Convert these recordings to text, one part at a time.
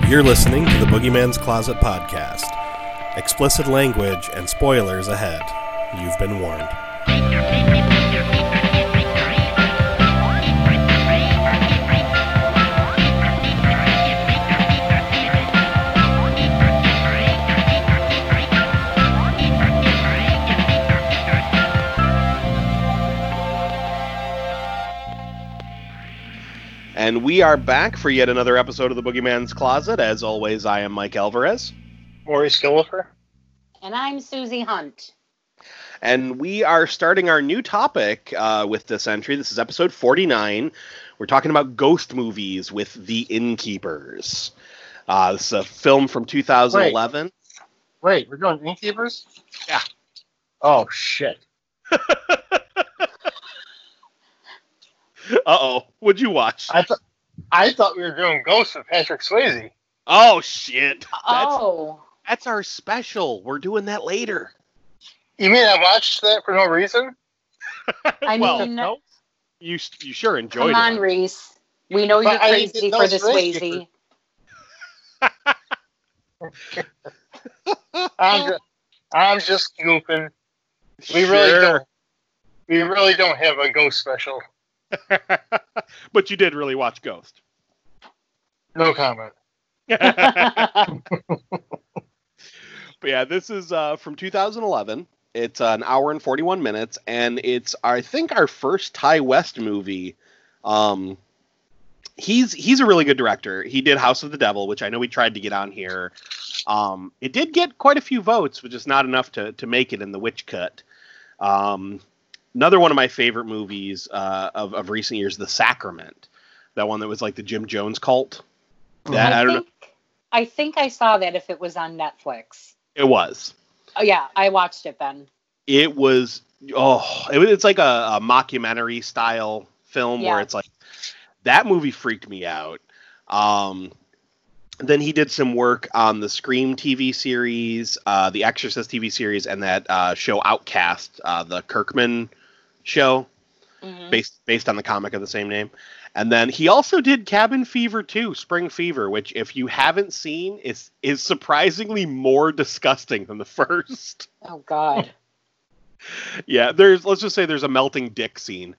You're listening to the Boogeyman's Closet podcast. Explicit language and spoilers ahead. You've been warned. And we are back for yet another episode of the Boogeyman's Closet. As always, I am Mike Alvarez. Maurice Gillifer. And I'm Susie Hunt. And we are starting our new topic with this entry. This is episode 49. We're talking about ghost movies with The Innkeepers. This is a film from 2011. Wait, we're doing Innkeepers? Yeah. Oh, shit. Uh-oh. What'd you watch? I thought we were doing Ghosts with Patrick Swayze. Oh, shit. That's our special. We're doing that later. You mean I watched that for no reason? No. You sure enjoyed it. Come on, Reese. We know you're crazy for the Swayze. I'm just goofing. We really don't have a ghost special. But you did really watch Ghost. No comment. But yeah, this is from 2011. It's an hour and 41 minutes, and it's, I think, our first Ty West movie. He's a really good director. He did House of the Devil, which I know we tried to get on here. It did get quite a few votes, which is not enough to make it in the Witch Cut. Another one of my favorite movies of recent years, The Sacrament. That one that was like the Jim Jones cult. I think I saw that if it was on Netflix. It was. Oh, yeah, I watched it then. It was, it's like a mockumentary style film where it's like, that movie freaked me out. Then he did some work on the Scream TV series, the Exorcist TV series, and that show Outcast, the Kirkman show, based on the comic of the same name. And then he also did Cabin Fever 2, Spring Fever, which, if you haven't seen, is surprisingly more disgusting than the first. Oh, God. Yeah, let's just say there's a melting dick scene.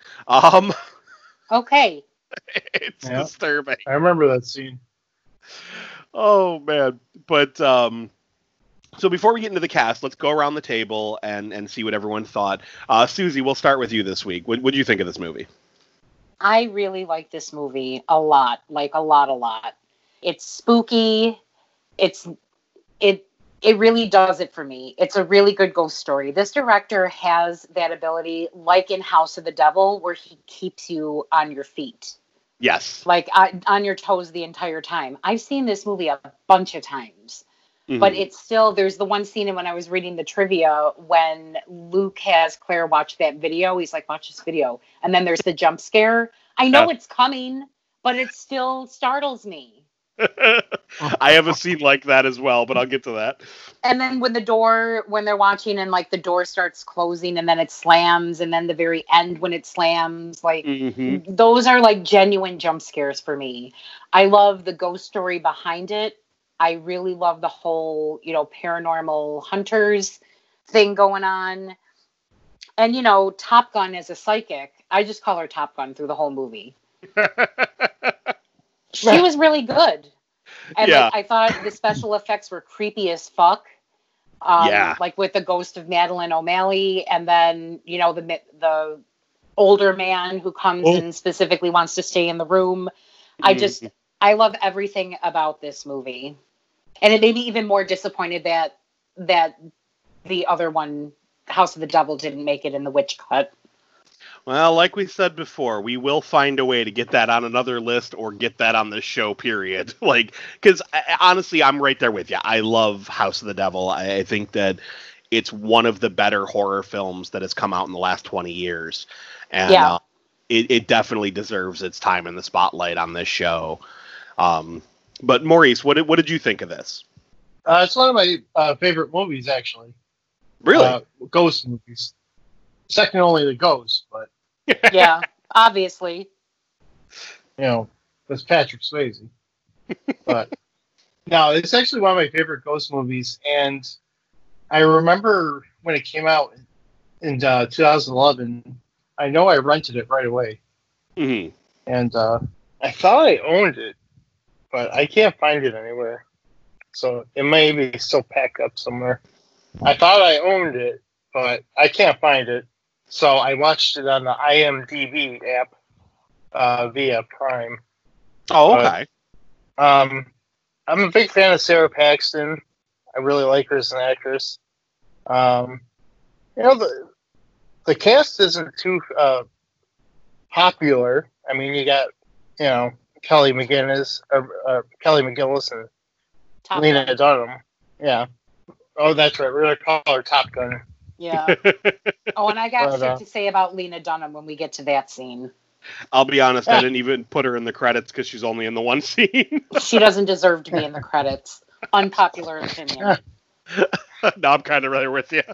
Okay. It's disturbing. I remember that scene. Oh, man. But, so before we get into the cast, let's go around the table and see what everyone thought. Susie, we'll start with you this week. What did you think of this movie? I really like this movie a lot. Like, a lot. It's spooky. It really does it for me. It's a really good ghost story. This director has that ability, like in House of the Devil, where he keeps you on your feet. Yes. Like, on your toes the entire time. I've seen this movie a bunch of times. Mm-hmm. But it's still, there's the one scene when I was reading the trivia when Luke has Claire watch that video. He's like, watch this video. And then there's the jump scare. I know it's coming, but it still startles me. I have a scene like that as well, but I'll get to that. And then when they're watching and like the door starts closing and then it slams, and then the very end when it slams, like those are like genuine jump scares for me. I love the ghost story behind it. I really love the whole, paranormal hunters thing going on. And, Top Gun as a psychic, I just call her Top Gun through the whole movie. She was really good. And I thought the special effects were creepy as fuck. Like with the ghost of Madeline O'Malley, and then, the older man who comes and specifically wants to stay in the room. I love everything about this movie. And it made me even more disappointed that the other one, House of the Devil, didn't make it in the Witch Cut. Well, like we said before, we will find a way to get that on another list or get that on the show, period. Because honestly, I'm right there with you. I love House of the Devil. I think that it's one of the better horror films that has come out in the last 20 years. And it definitely deserves its time in the spotlight on this show. But Maurice, what did you think of this? It's one of my favorite movies, actually. Really? Ghost movies. Second only to Ghost, but... Yeah, obviously. That's Patrick Swayze. But No, it's actually one of my favorite ghost movies, and I remember when it came out in 2011. I know I rented it right away, Mm-hmm. and I thought I owned it, but I can't find it anywhere. So it may be still packed up somewhere. I thought I owned it, but I can't find it. So I watched it on the IMDb app via Prime. Oh, okay. I'm a big fan of Sarah Paxton. I really like her as an actress. The cast isn't too popular. I mean, you got Kelly McGillis and Top Lena Gun. Dunham. Yeah. Oh, that's right. We're gonna call her Top Gun. Yeah. Oh, and I got shit to say about Lena Dunham when we get to that scene. I'll be honest, I didn't even put her in the credits because she's only in the one scene. She doesn't deserve to be in the credits. Unpopular opinion. No, I'm kind of right with you.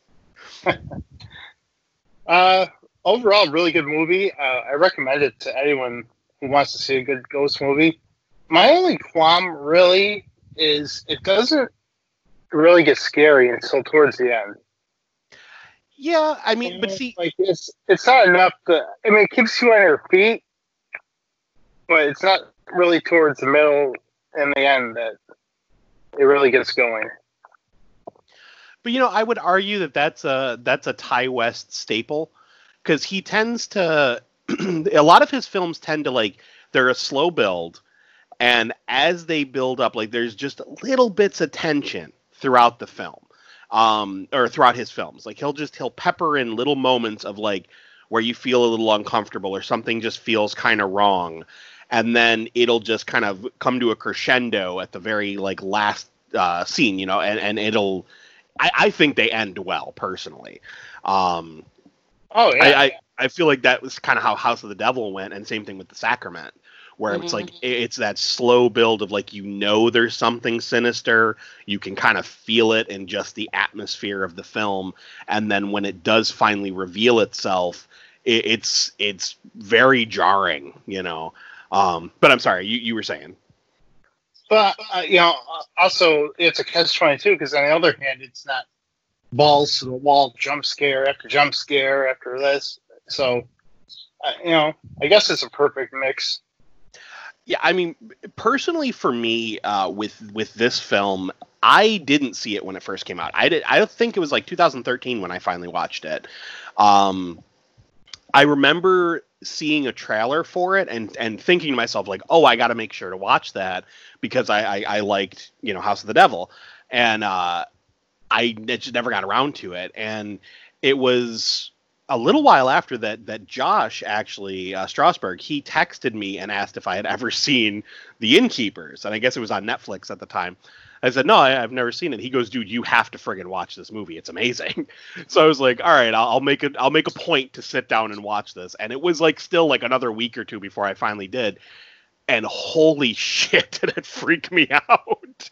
Overall, really good movie. I recommend it to anyone who wants to see a good ghost movie. My only qualm really is it doesn't really get scary until towards the end. Yeah, I mean, but see, like it's not enough to. I mean, it keeps you on your feet, but it's not really towards the middle and the end that it really gets going. But I would argue that that's a Ti West staple, because he tends to a lot of his films tend to they're a slow build, and as they build up, there's just little bits of tension throughout the film. Or throughout his films. He'll pepper in little moments of where you feel a little uncomfortable or something just feels kind of wrong. And then it'll just kind of come to a crescendo at the very last scene, and it'll, I think they end well personally. Oh yeah. I feel like that was kind of how House of the Devil went, and same thing with The Sacrament, where it's it's that slow build of there's something sinister, you can kind of feel it in just the atmosphere of the film, and then when it does finally reveal itself, it's very jarring, But I'm sorry, you were saying. But also it's a catch-22 because on the other hand, it's not balls to the wall jump scare after this. So I guess it's a perfect mix. Yeah, I mean, personally for me, with this film, I didn't see it when it first came out. I think it was 2013 when I finally watched it. I remember seeing a trailer for it and thinking to myself oh, I got to make sure to watch that because I liked House of the Devil, and I just never got around to it. And it was a little while after that Josh, actually, Strasberg, he texted me and asked if I had ever seen The Innkeepers. And I guess it was on Netflix at the time. I said, no, I've never seen it. He goes, dude, you have to friggin' watch this movie. It's amazing. So I was like, all right, I'll make a point to sit down and watch this. And it was still another week or two before I finally did. And holy shit, did it freak me out.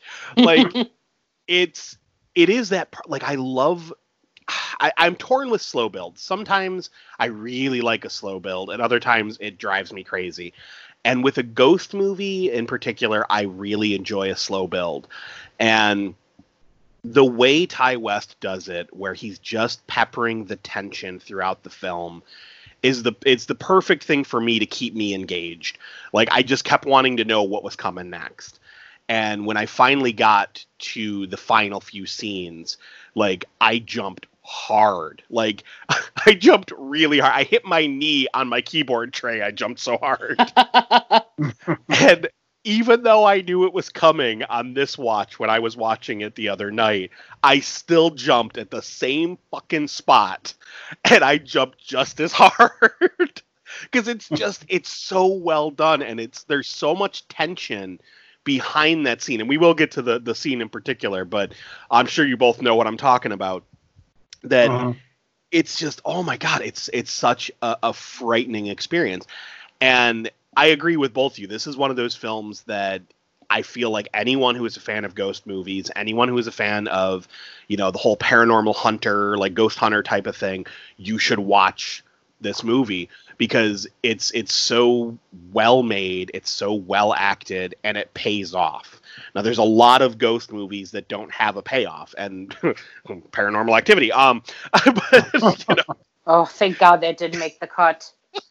It is that, I love... I'm torn with slow builds. Sometimes I really like a slow build, and other times it drives me crazy. And with a ghost movie in particular, I really enjoy a slow build. And the way Ti West does it, where he's just peppering the tension throughout the film, it's the perfect thing for me to keep me engaged. I just kept wanting to know what was coming next. And when I finally got to the final few scenes, I jumped hard. I jumped really hard. I hit my knee on my keyboard tray. I jumped so hard. And even though I knew it was coming on this watch when I was watching it the other night, I still jumped at the same fucking spot. And I jumped just as hard. Because it's so well done, and there's so much tension behind that scene. And we will get to the scene in particular, but I'm sure you both know what I'm talking about. That it's just, oh my God, it's such a frightening experience. And I agree with both of you. This is one of those films that I feel like anyone who is a fan of ghost movies, anyone who is a fan of, the whole paranormal hunter, ghost hunter type of thing, you should watch this movie, because it's so well made, it's so well acted, and it pays off. Now, there's a lot of ghost movies that don't have a payoff, and Paranormal Activity. But, you know. Oh, thank God that didn't make the cut.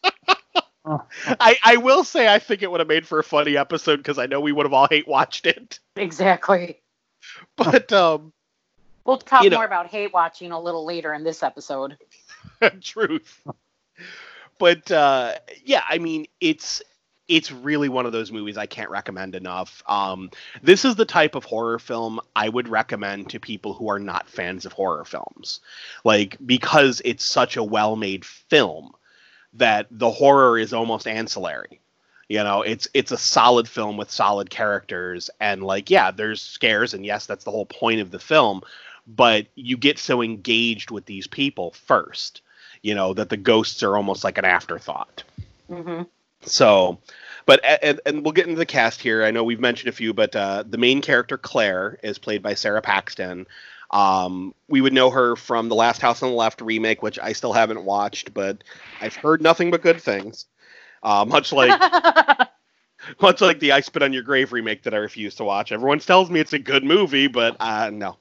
I will say I think it would have made for a funny episode because I know we would have all hate watched it. Exactly. But we'll talk more about hate watching a little later in this episode. Truth. But yeah, I mean, it's really one of those movies I can't recommend enough. This is the type of horror film I would recommend to people who are not fans of horror films, like, because it's such a well-made film that the horror is almost ancillary. You know, it's a solid film with solid characters, and like, yeah, there's scares, and yes, that's the whole point of the film, but you get so engaged with these people first, you know, that the ghosts are almost like an afterthought. Mm-hmm. So, but, and we'll get into the cast here. I know we've mentioned a few, but the main character, Claire, is played by Sarah Paxton. We would know her from the Last House on the Left remake, which I still haven't watched, but I've heard nothing but good things. Much like the I Spit on Your Grave remake that I refuse to watch. Everyone tells me it's a good movie, but no.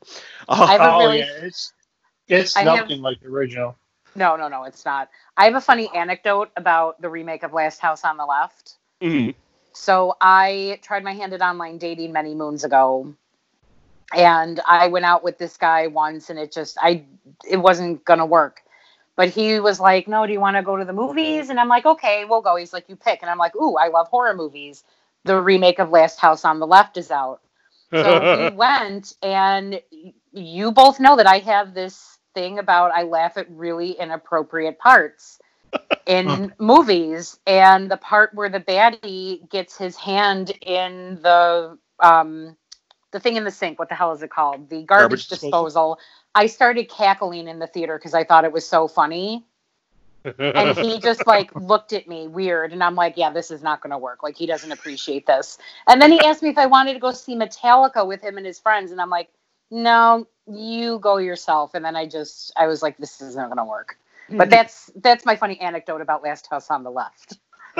It's nothing like the original. No, it's not. I have a funny anecdote about the remake of Last House on the Left. Mm-hmm. So I tried my hand at online dating many moons ago, and I went out with this guy once, and it wasn't gonna work. But he was like, "No, do you want to go to the movies?" And I'm like, "Okay, we'll go." He's like, "You pick." And I'm like, "Ooh, I love horror movies. The remake of Last House on the Left is out." So we went, and you both know that I have this thing about I laugh at really inappropriate parts in movies, and the part where the baddie gets his hand in the thing in the sink, what the hell is it called? The garbage disposal. I started cackling in the theater because I thought it was so funny. And he just like looked at me weird, and I'm like, yeah, this is not going to work. Like, he doesn't appreciate this. And then he asked me if I wanted to go see Metallica with him and his friends, and I'm like, no, you go yourself. And then I was like, this isn't going to work. But that's my funny anecdote about Last House on the Left.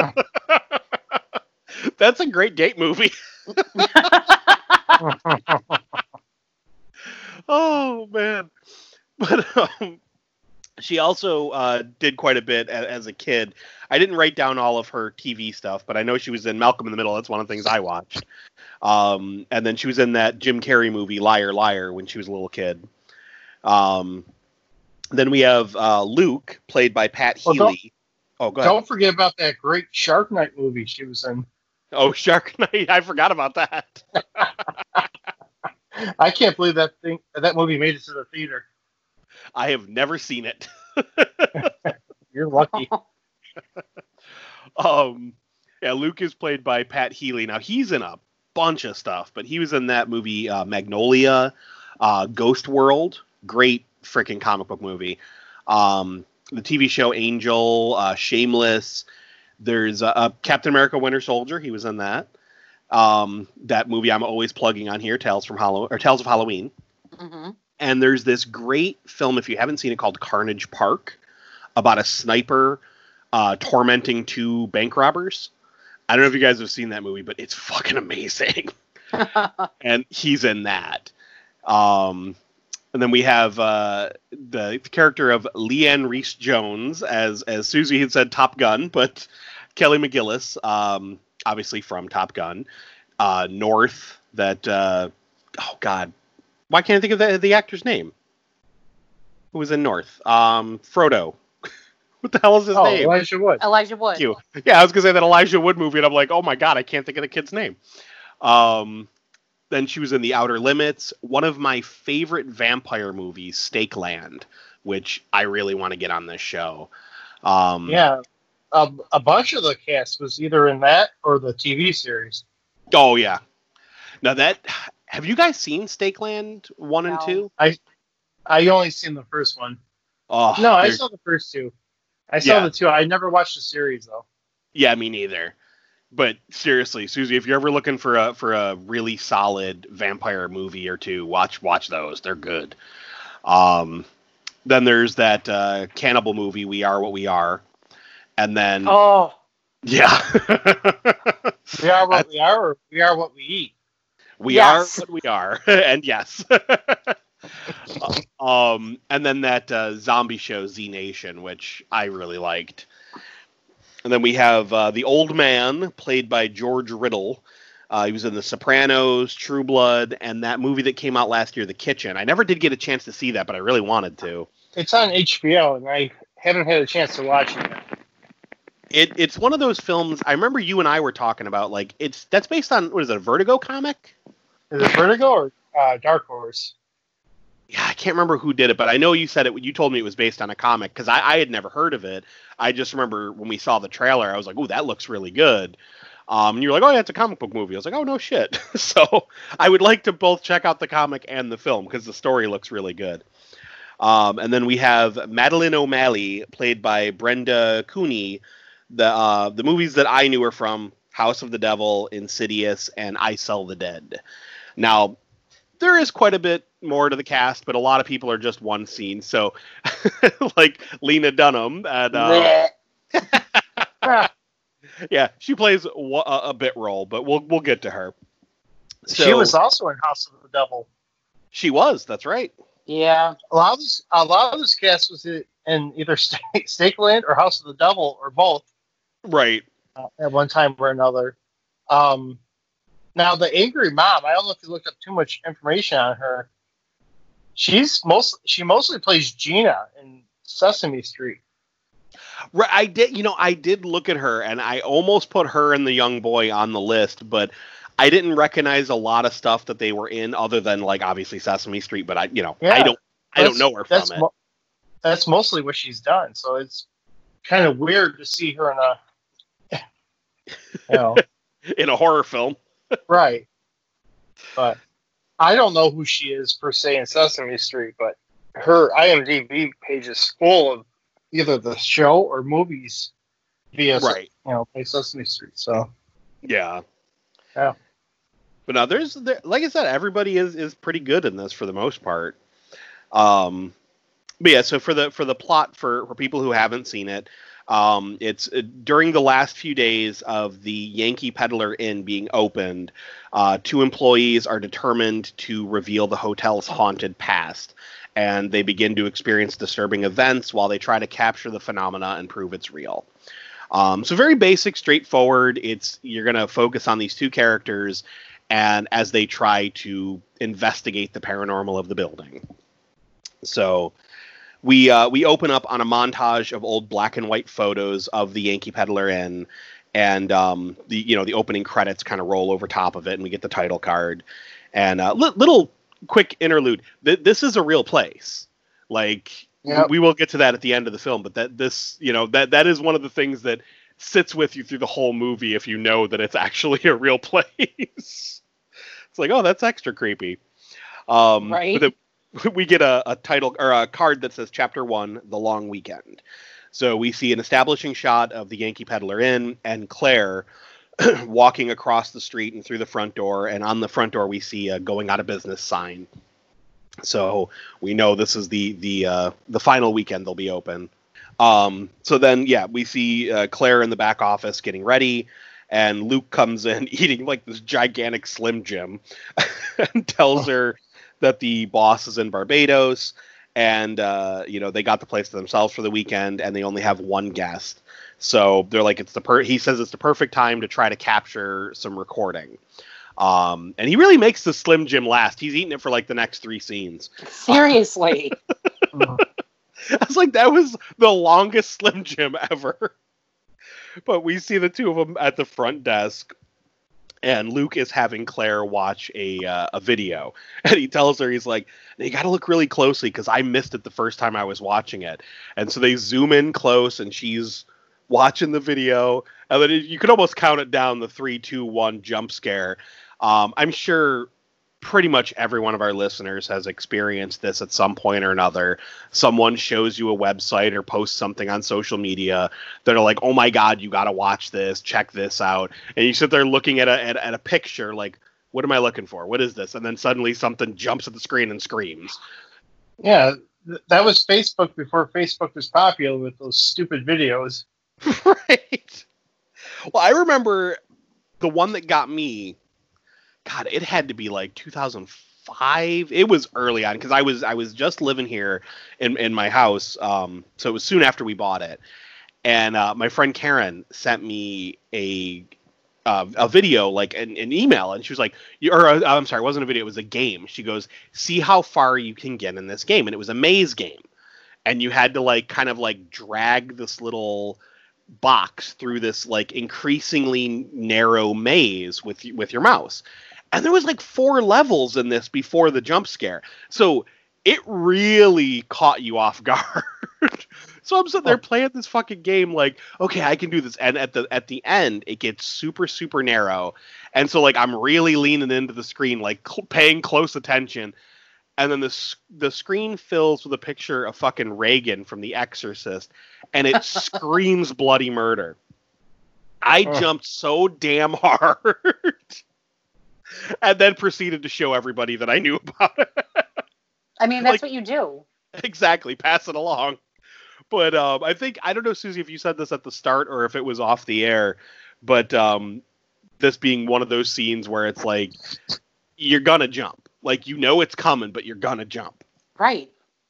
That's a great date movie. Oh man. But she also did quite a bit as a kid. I didn't write down all of her TV stuff, but I know she was in Malcolm in the Middle. That's one of the things I watched. And then she was in that Jim Carrey movie, Liar, Liar, when she was a little kid. Then we have Luke, played by Pat Healy. Go ahead. Don't forget about that great Shark Night movie she was in. Oh, Shark Night. I forgot about that. I can't believe that movie made it to the theater. I have never seen it. You're lucky. Yeah, Luke is played by Pat Healy. Now, he's in a bunch of stuff, but he was in that movie Magnolia, Ghost World. Great freaking comic book movie. The TV show Angel, Shameless. There's Captain America Winter Soldier. He was in that. That movie I'm always plugging on here, Tales of Halloween. Mm-hmm. And there's this great film, if you haven't seen it, called Carnage Park, about a sniper tormenting two bank robbers. I don't know if you guys have seen that movie, but it's fucking amazing. And he's in that. And then we have the character of Leanne Reese-Jones, as Susie had said, Top Gun, but Kelly McGillis, obviously from Top Gun. North, that, oh God, why can't I think of the actor's name? Who was in North? Frodo. What the hell is his name? Elijah Wood. Elijah Wood. Thank you. Yeah, I was going to say that Elijah Wood movie, and I'm like, oh my God, I can't think of the kid's name. Then she was in The Outer Limits. One of my favorite vampire movies, Stakeland, which I really want to get on this show. Yeah. A bunch of the cast was either in that or the TV series. Oh, yeah. Now have you guys seen Stakeland 1 and 2? I only seen the first one. Oh, no, I saw the first two. I saw the two. I never watched the series, though. Yeah, me neither. But seriously, Susie, if you're ever looking for a really solid vampire movie or two, watch those. They're good. Then there's that cannibal movie, We Are What We Are. And then yeah. We are what we are, or we are what we eat. We are what we are. And yes. And then that zombie show Z Nation, which I really liked. And then we have the old man, played by George Riddle. He was in The Sopranos, True Blood, and that movie that came out last year, The Kitchen. I never did get a chance to see that, but I really wanted to. It's on HBO, and I haven't had a chance to watch it yet. It's one of those films. I remember you and I were talking about, like, that's based on, what is it, a Vertigo comic? Is it Vertigo or Dark Horse? Yeah, I can't remember who did it, but I know you said it. You told me it was based on a comic, because I had never heard of it. I just remember when we saw the trailer, I was like, "Ooh, that looks really good." And you were like, "Oh yeah, it's a comic book movie." I was like, "Oh no shit!" So I would like to both check out the comic and the film because the story looks really good. And then we have Madeline O'Malley, played by Brenda Cooney. The movies that I knew her from: House of the Devil, Insidious, and I Sell the Dead. Now, there is quite a bit more to the cast, but a lot of people are just one scene. So, like Lena Dunham, and yeah, she plays a bit role, but we'll get to her. So, she was also in House of the Devil. She was. That's right. Yeah. A lot of this cast was in either Stakeland or House of the Devil or both. Right. At one time or another. Now, the angry mom, I don't know if you looked up too much information on her. She mostly plays Gina in Sesame Street. Right, I did look at her, and I almost put her and the young boy on the list, but I didn't recognize a lot of stuff that they were in, other than, like, obviously Sesame Street. But I don't know her from it. That's mostly what she's done. So it's kind of weird to see her in in a horror film. Right. But I don't know who she is per se in Sesame Street, but her IMDb page is full of either the show or movies via by Sesame Street. So yeah. But now there's like I said, everybody is pretty good in this for the most part. But yeah, so for the plot for people who haven't seen it, it's during the last few days of the Yankee Peddler Inn being opened, 2 employees are determined to reveal the hotel's haunted past, and they begin to experience disturbing events while they try to capture the phenomena and prove it's real. So very basic, straightforward. You're going to focus on these 2 characters, and as they try to investigate the paranormal of the building. So we open up on a montage of old black and white photos of the Yankee Peddler Inn, and the opening credits kind of roll over top of it, and we get the title card. And little quick interlude. This is a real place. Like, yep. We will get to that at the end of the film, but that is one of the things that sits with you through the whole movie if you know that it's actually a real place. It's like, oh, that's extra creepy. Right. But we get a title or a card that says Chapter 1, The Long Weekend. So we see an establishing shot of the Yankee Peddler Inn and Claire walking across the street and through the front door. And on the front door, we see a going out of business sign. So we know this is the final weekend they'll be open. So then, yeah, we see Claire in the back office getting ready. And Luke comes in eating like this gigantic Slim Jim and tells her that the boss is in Barbados, and they got the place to themselves for the weekend, and they only have one guest. So they're like, he says it's the perfect time to try to capture some recording. And he really makes the Slim Jim last. He's eating it for like the next 3 scenes. Seriously. I was like, that was the longest Slim Jim ever. But we see the 2 of them at the front desk, and Luke is having Claire watch a video. And he tells her, he's like, you got to look really closely because I missed it the first time I was watching it. And so they zoom in close, and she's watching the video. And then you could almost count it down, the 3, 2, 1 jump scare. I'm sure pretty much every one of our listeners has experienced this at some point or another. Someone shows you a website or posts something on social media that are like, oh my God, you got to watch this, check this out. And you sit there looking at a picture like, what am I looking for? What is this? And then suddenly something jumps at the screen and screams. Yeah, that was Facebook before Facebook was popular with those stupid videos. Right. Well, I remember the one that got me. God, it had to be like 2005. It was early on because I was just living here in my house. So it was soon after we bought it, and my friend Karen sent me a video, like an email, and she was like, I'm sorry, it wasn't a video, it was a game. She goes, see how far you can get in this game, and it was a maze game, and you had to like kind of like drag this little box through this like increasingly narrow maze with your mouse. And there was like 4 levels in this before the jump scare. So it really caught you off guard. So I'm sitting there playing this fucking game like, okay, I can do this. And at the end, it gets super, super narrow. And so like I'm really leaning into the screen, like paying close attention. And then the screen fills with a picture of fucking Reagan from The Exorcist. And it screams bloody murder. I jumped so damn hard. And then proceeded to show everybody that I knew about it. I mean, that's like, what you do. Exactly. Pass it along. But I don't know, Susie, if you said this at the start or if it was off the air, but this being one of those scenes where it's like, you're going to jump. Like, you know it's coming, but you're going to jump. Right.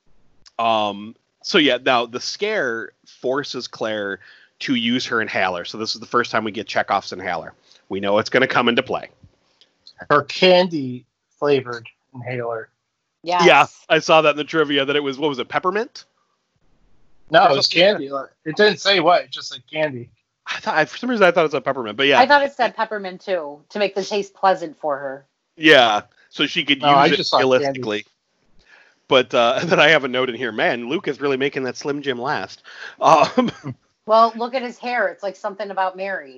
So, yeah, now the scare forces Claire to use her inhaler. So this is the first time we get Chekhov's inhaler. We know it's going to come into play. Her candy flavored inhaler. Yes. Yeah, I saw that in the trivia that it was, what was it, peppermint? No, it was candy. It didn't say what, it just said candy. For some reason I thought it said peppermint, but yeah. I thought it said peppermint too, to make the taste pleasant for her. Yeah, so she could use it realistically. Candy. But then I have a note in here, man, Luke is really making that Slim Jim last. Well, look at his hair. It's like something about Mary.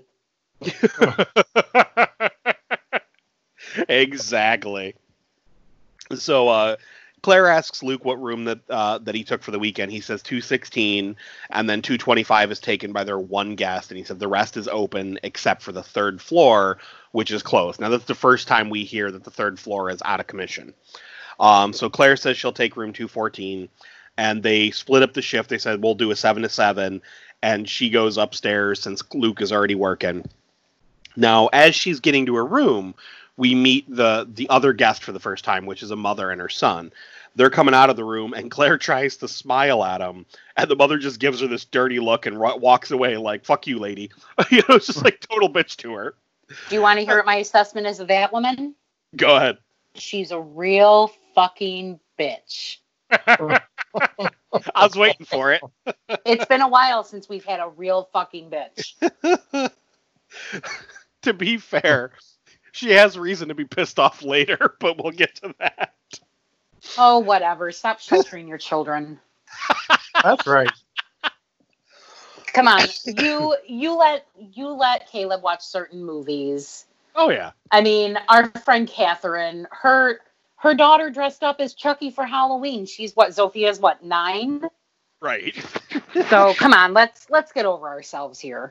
Exactly. So Claire asks Luke what room that he took for the weekend. He says 216, and then 225 is taken by their one guest, and he said the rest is open except for the 3rd floor, which is closed. Now, that's the first time we hear that the 3rd floor is out of commission. So Claire says she'll take room 214, and they split up the shift. They said, we'll do a 7 to 7, and she goes upstairs since Luke is already working. Now, as she's getting to her room, we meet the other guest for the first time, which is a mother and her son. They're coming out of the room, and Claire tries to smile at him, and the mother just gives her this dirty look and walks away like, fuck you, lady. It's just like total bitch to her. Do you want to hear what my assessment is of that woman? Go ahead. She's a real fucking bitch. I was waiting for it. It's been a while since we've had a real fucking bitch. To be fair, she has reason to be pissed off later, but we'll get to that. Oh, whatever. Stop sheltering your children. That's right. Come on. You let Caleb watch certain movies. Oh, yeah. I mean, our friend Catherine, her daughter dressed up as Chucky for Halloween. She's Zophia's 9? Right. So come on, let's get over ourselves here.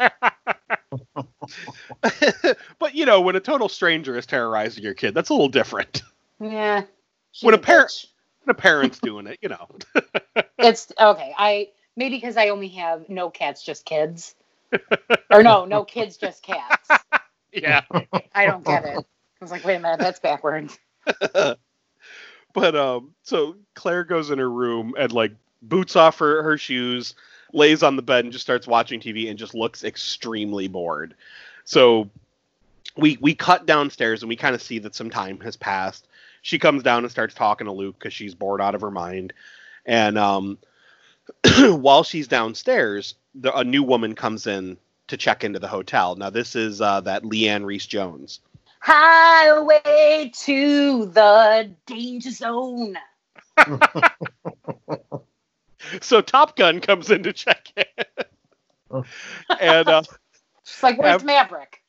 But when a total stranger is terrorizing your kid, that's a little different. Yeah. When a parent's doing it, It's okay. Maybe because I only have no cats, just kids. Or no kids, just cats. Yeah. I don't get it. I was like, wait a minute, that's backwards. But so Claire goes in her room and like boots off her shoes, lays on the bed and just starts watching TV and just looks extremely bored. So we cut downstairs and we kind of see that some time has passed. She comes down and starts talking to Luke because she's bored out of her mind. And while she's downstairs, a new woman comes in to check into the hotel. Now, this is that Leanne Rhys-Jones. Highway to the danger zone. So Top Gun comes in to check in. And she's like, where's Maverick?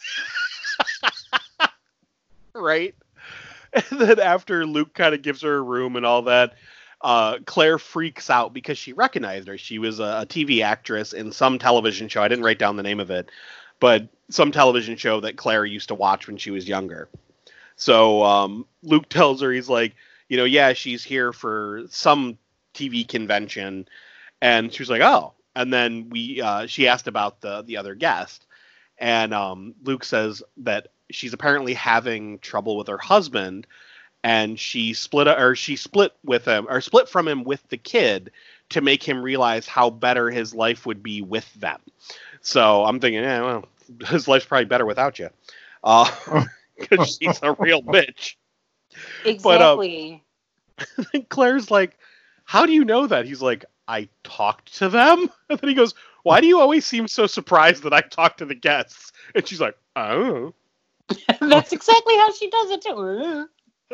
Right. And then after Luke kind of gives her a room and all that, Claire freaks out because she recognized her. She was a TV actress in some television show. I didn't write down the name of it, but some television show that Claire used to watch when she was younger. So Luke tells her, he's like, yeah, she's here for some TV convention. And she was like, oh, And then she asked about the other guest, and Luke says that she's apparently having trouble with her husband, and she split from him with the kid to make him realize how better his life would be with them. So I'm thinking, well, his life's probably better without you, because she's a real bitch. Exactly. But Claire's like, how do you know that? He's like, I talked to them. And then he goes, why do you always seem so surprised that I talk to the guests? And she's like, oh. That's exactly how she does it too.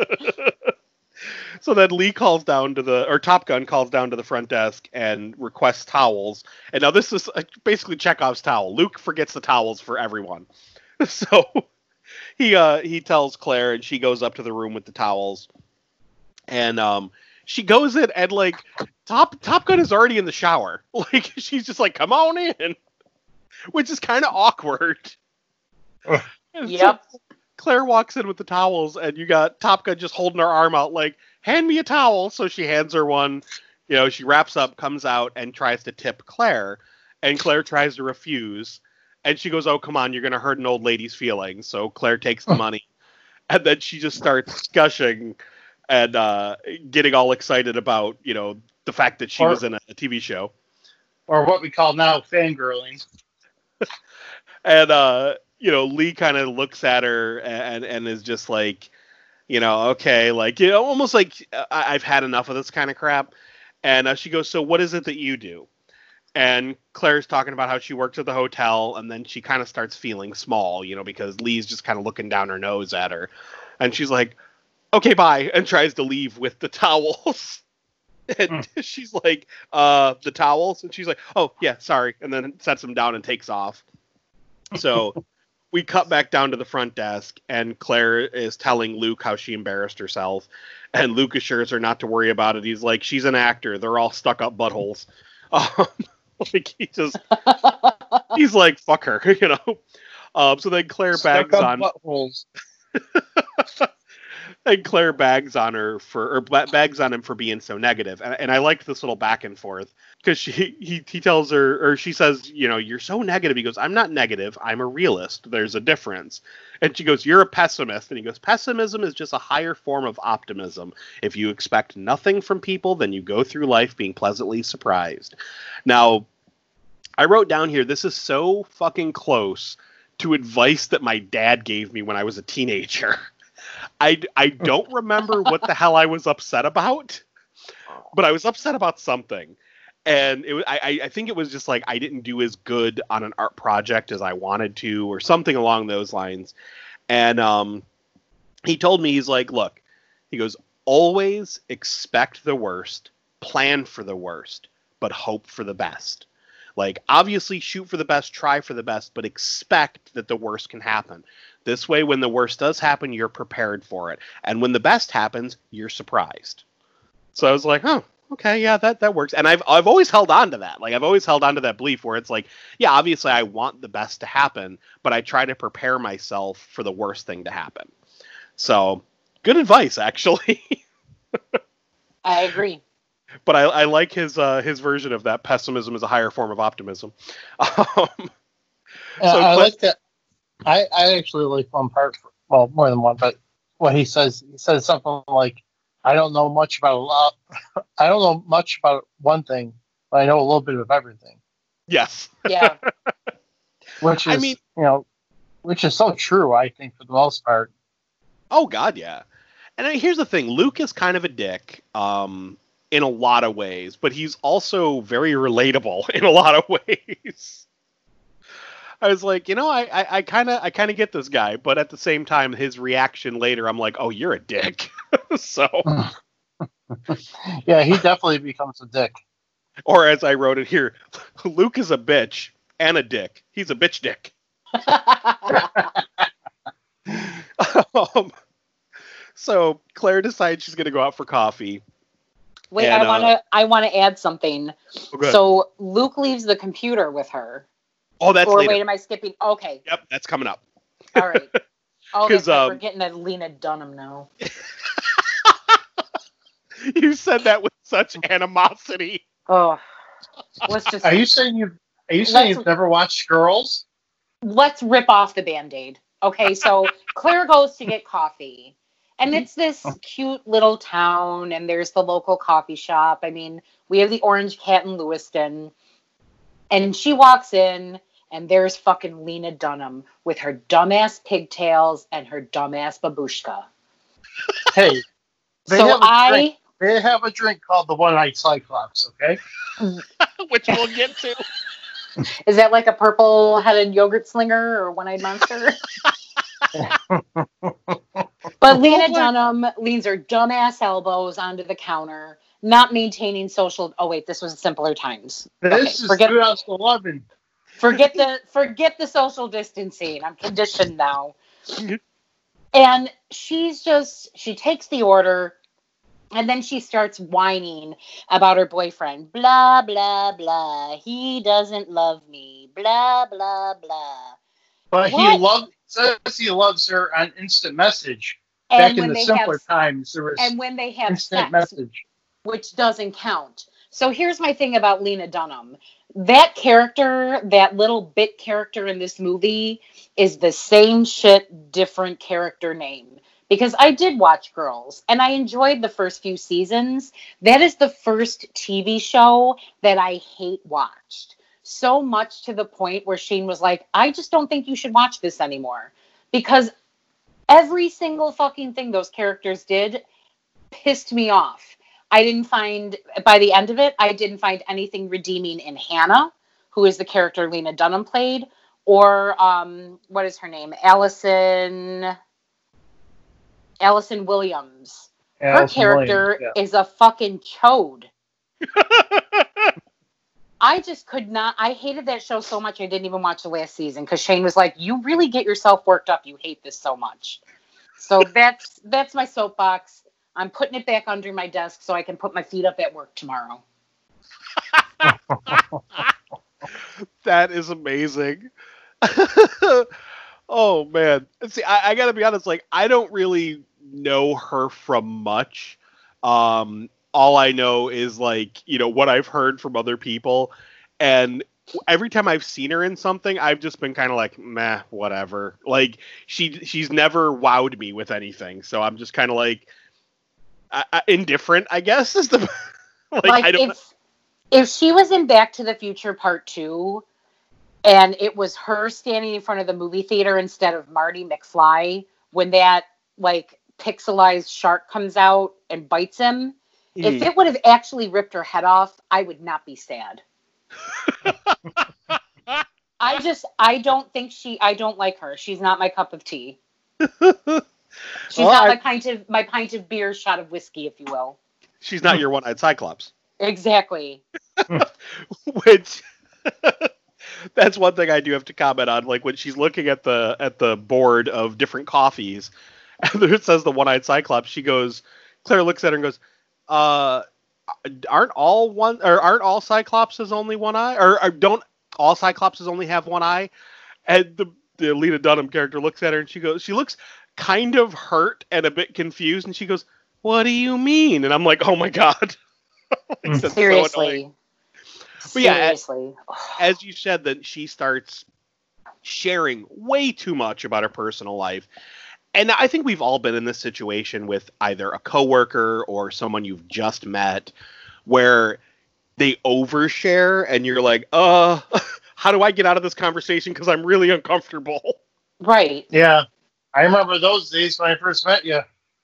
So then Top Gun calls down to the front desk and requests towels. And now this is basically Chekhov's towel. Luke forgets the towels for everyone. So he tells Claire, and she goes up to the room with the towels. And she goes in, and like Top Gun is already in the shower. Like, she's just like, come on in, which is kind of awkward. Yep. So Claire walks in with the towels, and you got Top Gun just holding her arm out, like, hand me a towel. So she hands her one. You know, she wraps up, comes out, and tries to tip Claire. And Claire tries to refuse. And she goes, oh, come on, you're going to hurt an old lady's feelings. So Claire takes the money. And then she just starts gushing and getting all excited about, you know, the fact that she was in a TV show. Or what we call now fangirling. And, you know, Lee kind of looks at her and is just like, you know, okay, like, you know, almost like I've had enough of this kind of crap. And she goes, so what is it that you do? And Claire's talking about how she works at the hotel, and then she kind of starts feeling small, you know, because Lee's just kind of looking down her nose at her. And she's like, okay, bye, and tries to leave with the towels. And she's like, the towels? And she's like, oh, yeah, sorry. And then sets them down and takes off. So we cut back down to the front desk, and Claire is telling Luke how she embarrassed herself. And Luke assures her not to worry about it. He's like, she's an actor. They're all stuck up buttholes. Like, he's like, fuck her, you know? So then Claire bags on buttholes. And Claire bags on him for being so negative. And I liked this little back and forth, because he tells her, or she says, you know, you're so negative. He goes, I'm not negative. I'm a realist. There's a difference. And she goes, you're a pessimist. And he goes, pessimism is just a higher form of optimism. If you expect nothing from people, then you go through life being pleasantly surprised. Now, I wrote down here, this is so fucking close to advice that my dad gave me when I was a teenager. I don't remember what the hell I was upset about, but I was upset about something. And I think it was just like I didn't do as good on an art project as I wanted to, or something along those lines. And he told me, he's like, look, he goes, always expect the worst, plan for the worst, but hope for the best. Like, obviously shoot for the best, try for the best, but expect that the worst can happen. This way, when the worst does happen, you're prepared for it. And when the best happens, you're surprised. So I was like, oh, okay, yeah, that works. And I've always held on to that. Like, I've always held on to that belief where it's like, yeah, obviously I want the best to happen, but I try to prepare myself for the worst thing to happen. So, good advice, actually. I agree. But I like his version of that. Pessimism is a higher form of optimism. I like that. I actually like one part, well, more than one, but what he says something like, I don't know much about one thing, but I know a little bit of everything. Yes. Yeah. Which is so true, I think, for the most part. Oh, God, yeah. And here's the thing. Luke is kind of a dick in a lot of ways, but he's also very relatable in a lot of ways. I was like, you know, I kind of get this guy, but at the same time, his reaction later, I'm like, oh, you're a dick. So. Yeah, he definitely becomes a dick. Or as I wrote it here, Luke is a bitch and a dick. He's a bitch dick. So Claire decides she's going to go out for coffee. Wait, and, I want to add something. So Luke leaves the computer with her. Oh, that's later. Or wait, am I skipping? Okay. Yep, that's coming up. All right. Oh, that's right. We're getting at Lena Dunham now. You said that with such animosity. Oh. Are you saying you've never watched Girls? Let's rip off the Band-Aid. Okay, so Claire goes to get coffee. And it's this cute little town, and there's the local coffee shop. I mean, we have the Orange Cat in Lewiston. And she walks in, and there's fucking Lena Dunham with her dumbass pigtails and her dumbass babushka. Hey, they have a drink called the One-Eyed Cyclops, okay? Which we'll get to. Is that like a purple-headed yogurt slinger or one-eyed monster? But Lena Dunham leans her dumbass elbows onto the counter, not maintaining social. Oh wait, this was simpler times. This is 2011. Forget the social distancing. I'm conditioned now. And she takes the order, and then she starts whining about her boyfriend. Blah blah blah. He doesn't love me. Blah blah blah. But says he loves her on instant message. And back in the simpler times, there was when they have instant sex, message, which doesn't count. So here's my thing about Lena Dunham. That character, that little bit character in this movie, is the same shit, different character name. Because I did watch Girls, and I enjoyed the first few seasons. That is the first TV show that I hate watched. So much to the point where Shane was like, I just don't think you should watch this anymore. Because every single fucking thing those characters did pissed me off. By the end of it, I didn't find anything redeeming in Hannah, who is the character Lena Dunham played, or, what is her name? Allison Williams. Her character is a fucking chode. I just could not. I hated that show so much I didn't even watch the last season because Shane was like, "You really get yourself worked up. You hate this so much." So that's my soapbox. I'm putting it back under my desk so I can put my feet up at work tomorrow. That is amazing. Oh man. See, I gotta be honest. Like, I don't really know her from much. All I know is, like, you know, what I've heard from other people. And every time I've seen her in something, I've just been kind of like, meh, whatever. Like, she's never wowed me with anything. So I'm just kind of like, indifferent, I guess, is the... If she was in Back to the Future Part 2, and it was her standing in front of the movie theater instead of Marty McFly, when that, like, pixelized shark comes out and bites him... If it would have actually ripped her head off, I would not be sad. I don't like her. She's not my cup of tea. She's not my pint of beer, shot of whiskey, if you will. She's not your one-eyed Cyclops. Exactly. Which that's one thing I do have to comment on. Like, when she's looking at the board of different coffees, and there it says the one-eyed Cyclops, Claire looks at her and goes, aren't all Cyclopses only one eye? Or don't all Cyclopses only have one eye? And the Lena Dunham character looks at her and she looks kind of hurt and a bit confused, and she goes, "What do you mean?" And I'm like, oh my God. Like, seriously. So but yeah, as you said, that she starts sharing way too much about her personal life. And I think we've all been in this situation with either a coworker or someone you've just met where they overshare and you're like, how do I get out of this conversation? Because I'm really uncomfortable. Right. Yeah. I remember those days when I first met you.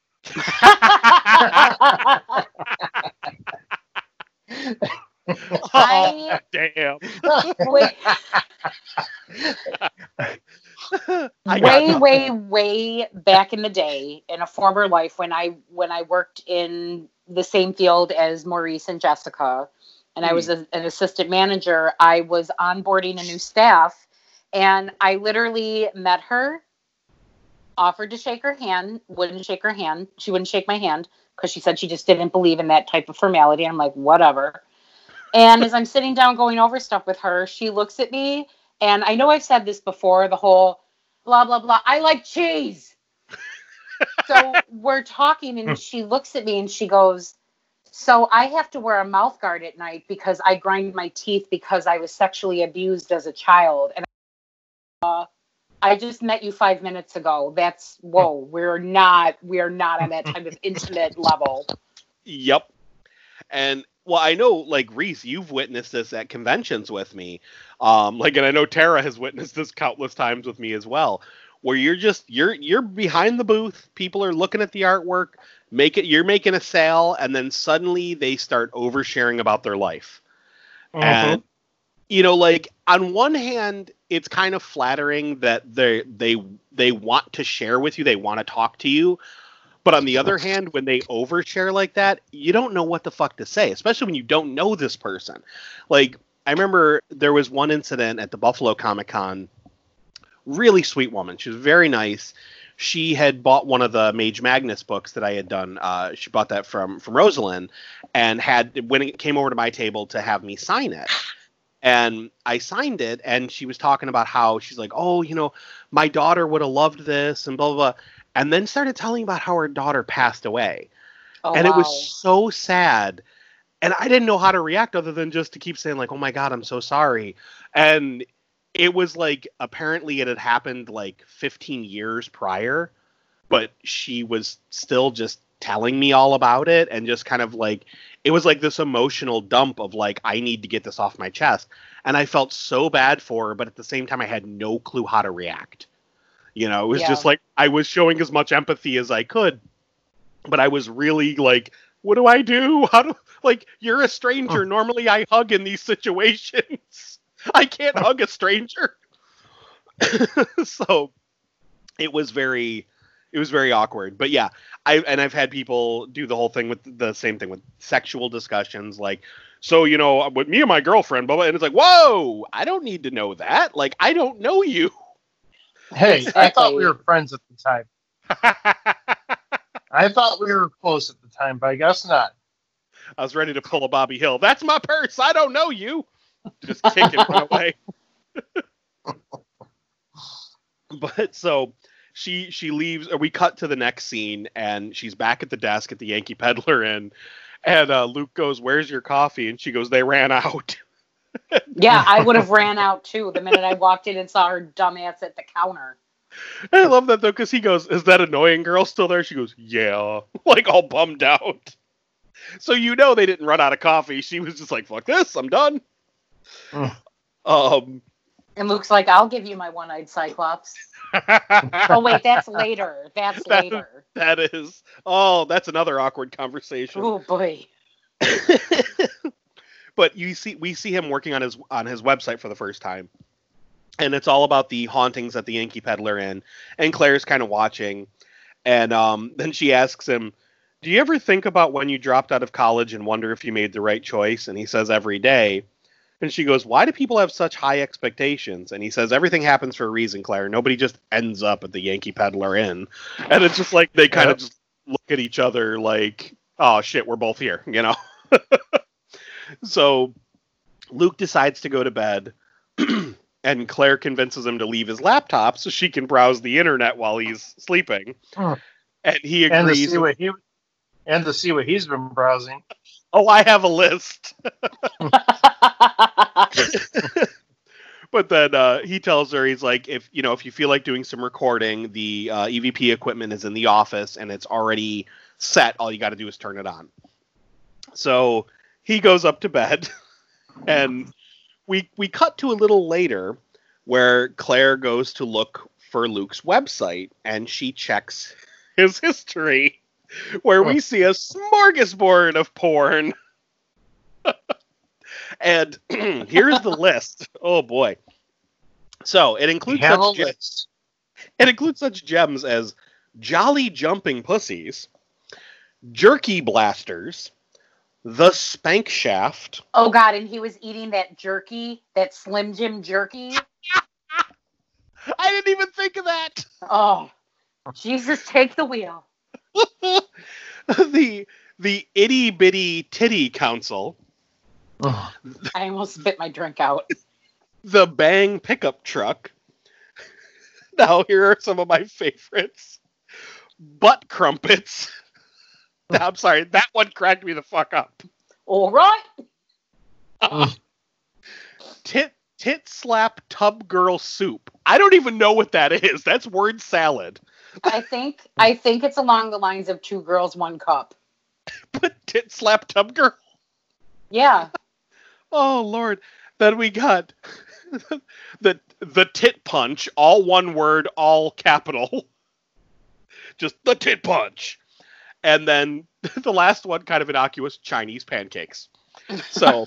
Oh, damn. Way back in the day, in a former life, when I worked in the same field as Maurice and Jessica, and I was an assistant manager, I was onboarding a new staff, and I literally met her, offered to shake her hand, wouldn't shake her hand. She wouldn't shake my hand because she said she just didn't believe in that type of formality. And I'm like, whatever. And as I'm sitting down going over stuff with her, she looks at me, and I know I've said this before, the whole blah, blah, blah. I like cheese. So we're talking, and she looks at me and she goes, So I have to wear a mouth guard at night because I grind my teeth because I was sexually abused as a child. And I just met you 5 minutes ago. That's, whoa, we're not on that type of intimate level. Yep. And, well, I know, like, Reese, you've witnessed this at conventions with me. And I know Tara has witnessed this countless times with me as well, where you're behind the booth, people are looking at the artwork, you're making a sale, and then suddenly they start oversharing about their life. And, on one hand, it's kind of flattering that they want to share with you, they want to talk to you. But on the other hand, when they overshare like that, you don't know what the fuck to say, especially when you don't know this person. Like, I remember there was one incident at the Buffalo Comic Con. Really sweet woman. She was very nice. She had bought one of the Mage Magnus books that I had done. She bought that from Rosalind, and when it came over to my table to have me sign it. And I signed it, and she was talking about how she's like, oh, my daughter would have loved this, and blah, blah, blah. And then started telling about how her daughter passed away. Oh, and wow. It was so sad. And I didn't know how to react other than just to keep saying, like, oh, my God, I'm so sorry. And it was like, apparently it had happened like 15 years prior, but she was still just telling me all about it. And just kind of like, it was like this emotional dump of like, I need to get this off my chest. And I felt so bad for her, but at the same time, I had no clue how to react. It was just like, I was showing as much empathy as I could, but I was really like, what do I do? You're a stranger. Normally I hug in these situations. I can't hug a stranger. So it was very awkward. But yeah, I've had people do the whole thing with the same thing with sexual discussions. Like, so, with me and my girlfriend, blah, blah, and it's like, whoa, I don't need to know that. Like, I don't know you. Hey, exactly. I thought we were friends at the time. I thought we were close at the time, but I guess not. I was ready to pull a Bobby Hill. That's my purse. I don't know you. Just kick it run away. But so she leaves, or we cut to the next scene, and she's back at the desk at the Yankee Peddler Inn, and Luke goes, "Where's your coffee?" And she goes, "They ran out." Yeah, I would have ran out too the minute I walked in and saw her dumbass at the counter. And I love that though, because he goes, "Is that annoying girl still there?" She goes, "Yeah," like all bummed out. So they didn't run out of coffee. She was just like, "Fuck this, I'm done." And Luke's like, "I'll give you my one-eyed Cyclops." Oh wait, that's later. Later. That is. Oh, that's another awkward conversation. Oh boy. But we see him working on his website for the first time, and it's all about the hauntings at the Yankee Peddler Inn. And Claire's kind of watching, and then she asks him, "Do you ever think about when you dropped out of college and wonder if you made the right choice?" And he says, "Every day." And she goes, "Why do people have such high expectations?" And he says, "Everything happens for a reason, Claire. Nobody just ends up at the Yankee Peddler Inn." And it's just like they kind of just look at each other like, "Oh shit, we're both here," So Luke decides to go to bed, and Claire convinces him to leave his laptop so she can browse the internet while he's sleeping. And he agrees. And to see what he's been browsing. Oh, I have a list. But then he tells her, he's like, if you feel like doing some recording, the EVP equipment is in the office and it's already set. All you got to do is turn it on. So he goes up to bed, and we cut to a little later where Claire goes to look for Luke's website, and she checks his history, where we see a smorgasbord of porn. And here's the list. Oh boy. So it includes such gems as Jolly Jumping Pussies, Jerky Blasters, The Spank Shaft. Oh God, and he was eating that jerky, that Slim Jim jerky. I didn't even think of that. Oh, Jesus, take the wheel. The Itty Bitty Titty Council. I almost spit my drink out. The Bang Pickup Truck. Now, here are some of my favorites. Butt Crumpets. I'm sorry, that one cracked me the fuck up. All right. Tit slap tub girl soup. I don't even know what that is. That's word salad. I think it's along the lines of 2 girls, 1 cup. But tit slap tub girl. Yeah. Oh Lord. Then we got the tit punch, all one word, all capital. Just the tit punch. And then the last one, kind of innocuous, Chinese pancakes. So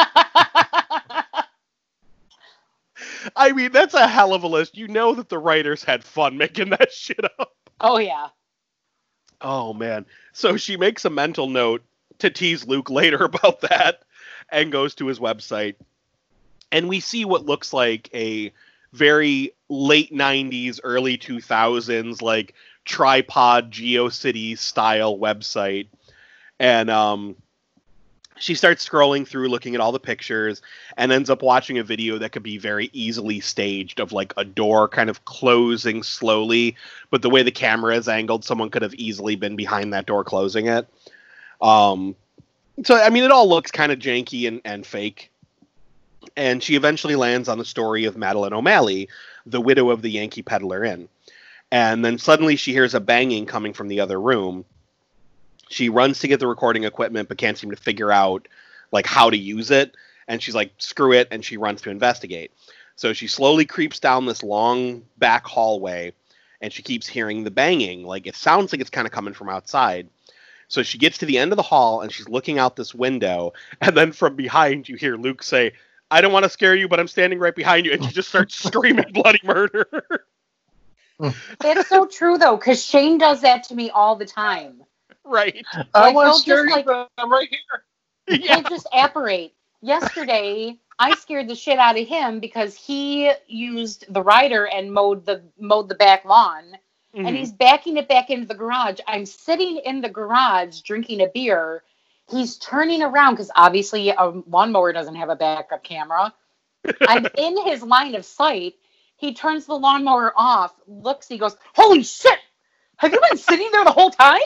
I mean, that's a hell of a list. You know that the writers had fun making that shit up. Oh, yeah. Oh, man. So she makes a mental note to tease Luke later about that and goes to his website. And we see what looks like a very late 90s, early 2000s, like tripod GeoCities style website. And she starts scrolling through, looking at all the pictures, and ends up watching a video that could be very easily staged of like a door kind of closing slowly, but the way the camera is angled, someone could have easily been behind that door closing it. So, I mean, it all looks kind of janky and fake. And she eventually lands on the story of Madeline O'Malley, the widow of the Yankee Peddler Inn. And then suddenly she hears a banging coming from the other room. She runs to get the recording equipment, but can't seem to figure out like how to use it. And she's like, screw it. And she runs to investigate. So she slowly creeps down this long back hallway and she keeps hearing the banging. Like it sounds like it's kind of coming from outside. So she gets to the end of the hall and she's looking out this window. And then from behind you hear Luke say, I don't want to scare you, but I'm standing right behind you. And she just starts screaming bloody murder. That's so true, though, because Shane does that to me all the time. Right. I want to scare you, but I'm right here. He'll just apparate. Yesterday, I scared the shit out of him because he used the rider and mowed the back lawn. Mm-hmm. And he's backing it back into the garage. I'm sitting in the garage drinking a beer. He's turning around because obviously a lawnmower doesn't have a backup camera. I'm in his line of sight. He turns the lawnmower off, looks, he goes, holy shit! Have you been sitting there the whole time?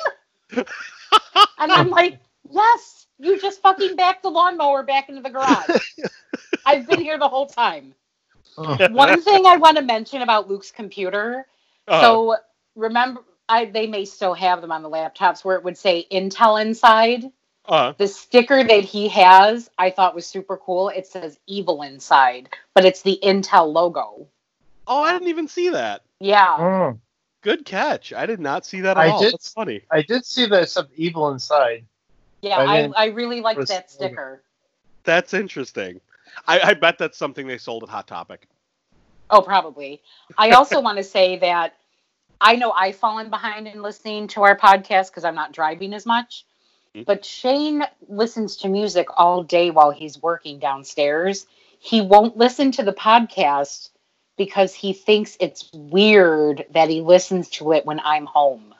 And I'm like, yes, you just fucking backed the lawnmower back into the garage. I've been here the whole time. One thing I want to mention about Luke's computer. So remember, they may still have them on the laptops where it would say Intel inside. The sticker that he has, I thought was super cool. It says evil inside, but it's the Intel logo. Oh, I didn't even see that. Yeah. Good catch. I did not see that at all. That's funny. I did see that it said evil inside. Yeah, I really liked that sticker. That's interesting. I bet that's something they sold at Hot Topic. Oh, probably. I also want to say that I know I've fallen behind in listening to our podcast because I'm not driving as much. But Shane listens to music all day while he's working downstairs. He won't listen to the podcast because he thinks it's weird that he listens to it when I'm home.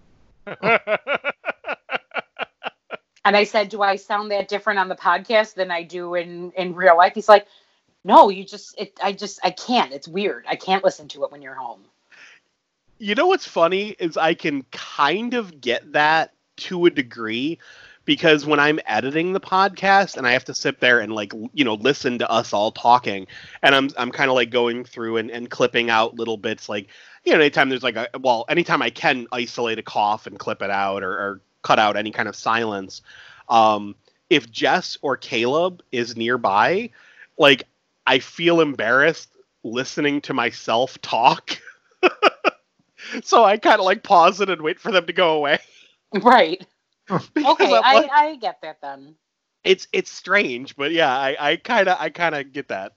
And I said, do I sound that different on the podcast than I do in real life? He's like, no, I can't. It's weird. I can't listen to it when you're home. You know what's funny is I can kind of get that to a degree, because when I'm editing the podcast and I have to sit there and listen to us all talking, and I'm kind of like going through and clipping out little bits, like, anytime there's anytime I can isolate a cough and clip it out or cut out any kind of silence. If Jess or Caleb is nearby, like I feel embarrassed listening to myself talk. So I kind of like pause it and wait for them to go away. Right. Okay, I get that then. It's strange, but yeah, I kind of get that.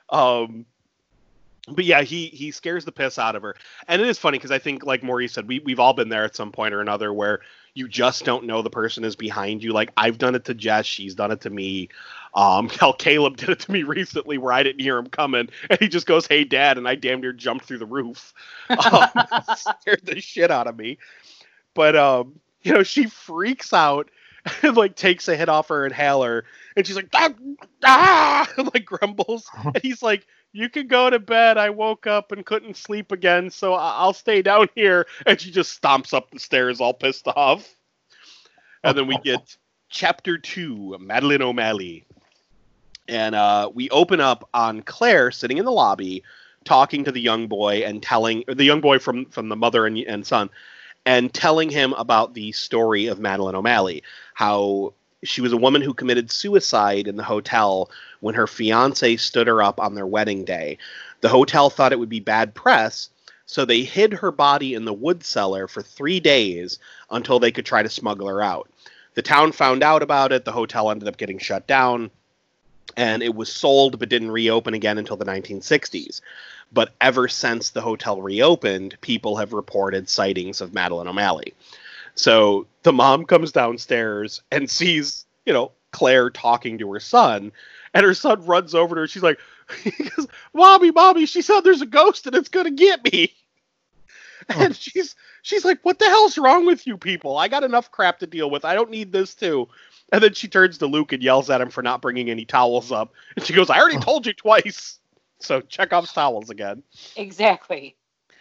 But yeah, he scares the piss out of her, and it is funny because I think, like Maurice said, we've all been there at some point or another where you just don't know the person is behind you. Like I've done it to Jess, she's done it to me. Caleb did it to me recently where I didn't hear him coming, and he just goes, "Hey, Dad," and I damn near jumped through the roof. Scared the shit out of me. But she freaks out and like takes a hit off her inhaler, and she's like, ah, and like grumbles, and he's like, you can go to bed. I woke up and couldn't sleep again, so I'll stay down here. And she just stomps up the stairs all pissed off. And then we get Chapter 2, Madeline O'Malley. And we open up on Claire sitting in the lobby, talking to the young boy and telling the young boy from the mother and son, and telling him about the story of Madeline O'Malley, how she was a woman who committed suicide in the hotel when her fiance stood her up on their wedding day. The hotel thought it would be bad press, so they hid her body in the wood cellar for 3 days until they could try to smuggle her out. The town found out about it. The hotel ended up getting shut down, and it was sold but didn't reopen again until the 1960s. But ever since the hotel reopened, people have reported sightings of Madeline O'Malley. So the mom comes downstairs and sees, Claire talking to her son, and her son runs over to her. She's like, he goes, Mommy, she said there's a ghost and it's going to get me. And she's like, what the hell's wrong with you people? I got enough crap to deal with. I don't need this too. And then she turns to Luke and yells at him for not bringing any towels up. And she goes, I already told you twice. So Chekhov's towels again. Exactly.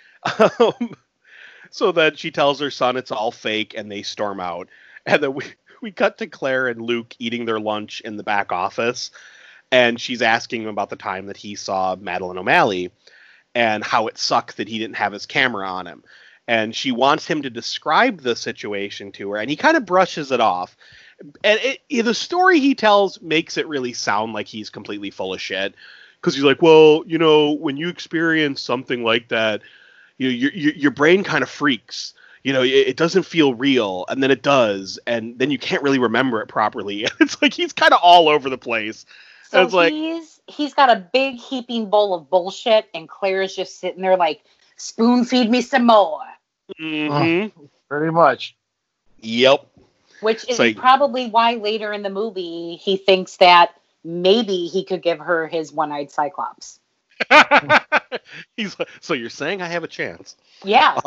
So then she tells her son it's all fake, and they storm out. And then we cut to Claire and Luke eating their lunch in the back office. And she's asking him about the time that he saw Madeline O'Malley and how it sucked that he didn't have his camera on him. And she wants him to describe the situation to her, and he kind of brushes it off. And the story he tells makes it really sound like he's completely full of shit. Because he's like, well, when you experience something like that, your brain kind of freaks. It doesn't feel real, and then it does, and then you can't really remember it properly. It's like he's kind of all over the place. So it's like he's got a big heaping bowl of bullshit, and Claire's just sitting there like, spoon feed me some more. Mm-hmm. Very much. Yep. Which is probably why later in the movie he thinks that maybe he could give her his one-eyed Cyclops. He's like, so you're saying I have a chance? Yeah.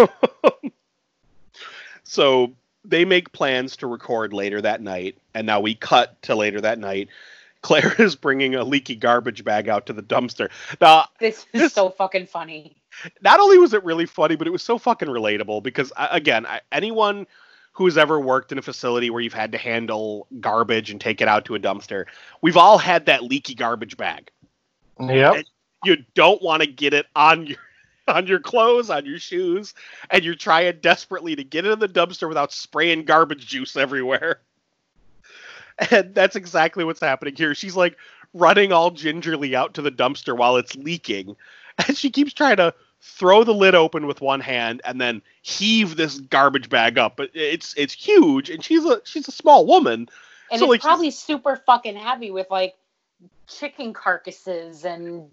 So they make plans to record later that night, and now we cut to later that night. Claire is bringing a leaky garbage bag out to the dumpster. Now, this is so fucking funny. Not only was it really funny, but it was so fucking relatable because, again, anyone who's ever worked in a facility where you've had to handle garbage and take it out to a dumpster, we've all had that leaky garbage bag. Yep. You don't want to get it on your clothes, on your shoes, and you're trying desperately to get it in the dumpster without spraying garbage juice everywhere. And that's exactly what's happening here. She's like running all gingerly out to the dumpster while it's leaking. And she keeps trying to throw the lid open with one hand and then heave this garbage bag up. But it's huge, and she's a small woman. And so, it's probably super fucking heavy with like chicken carcasses and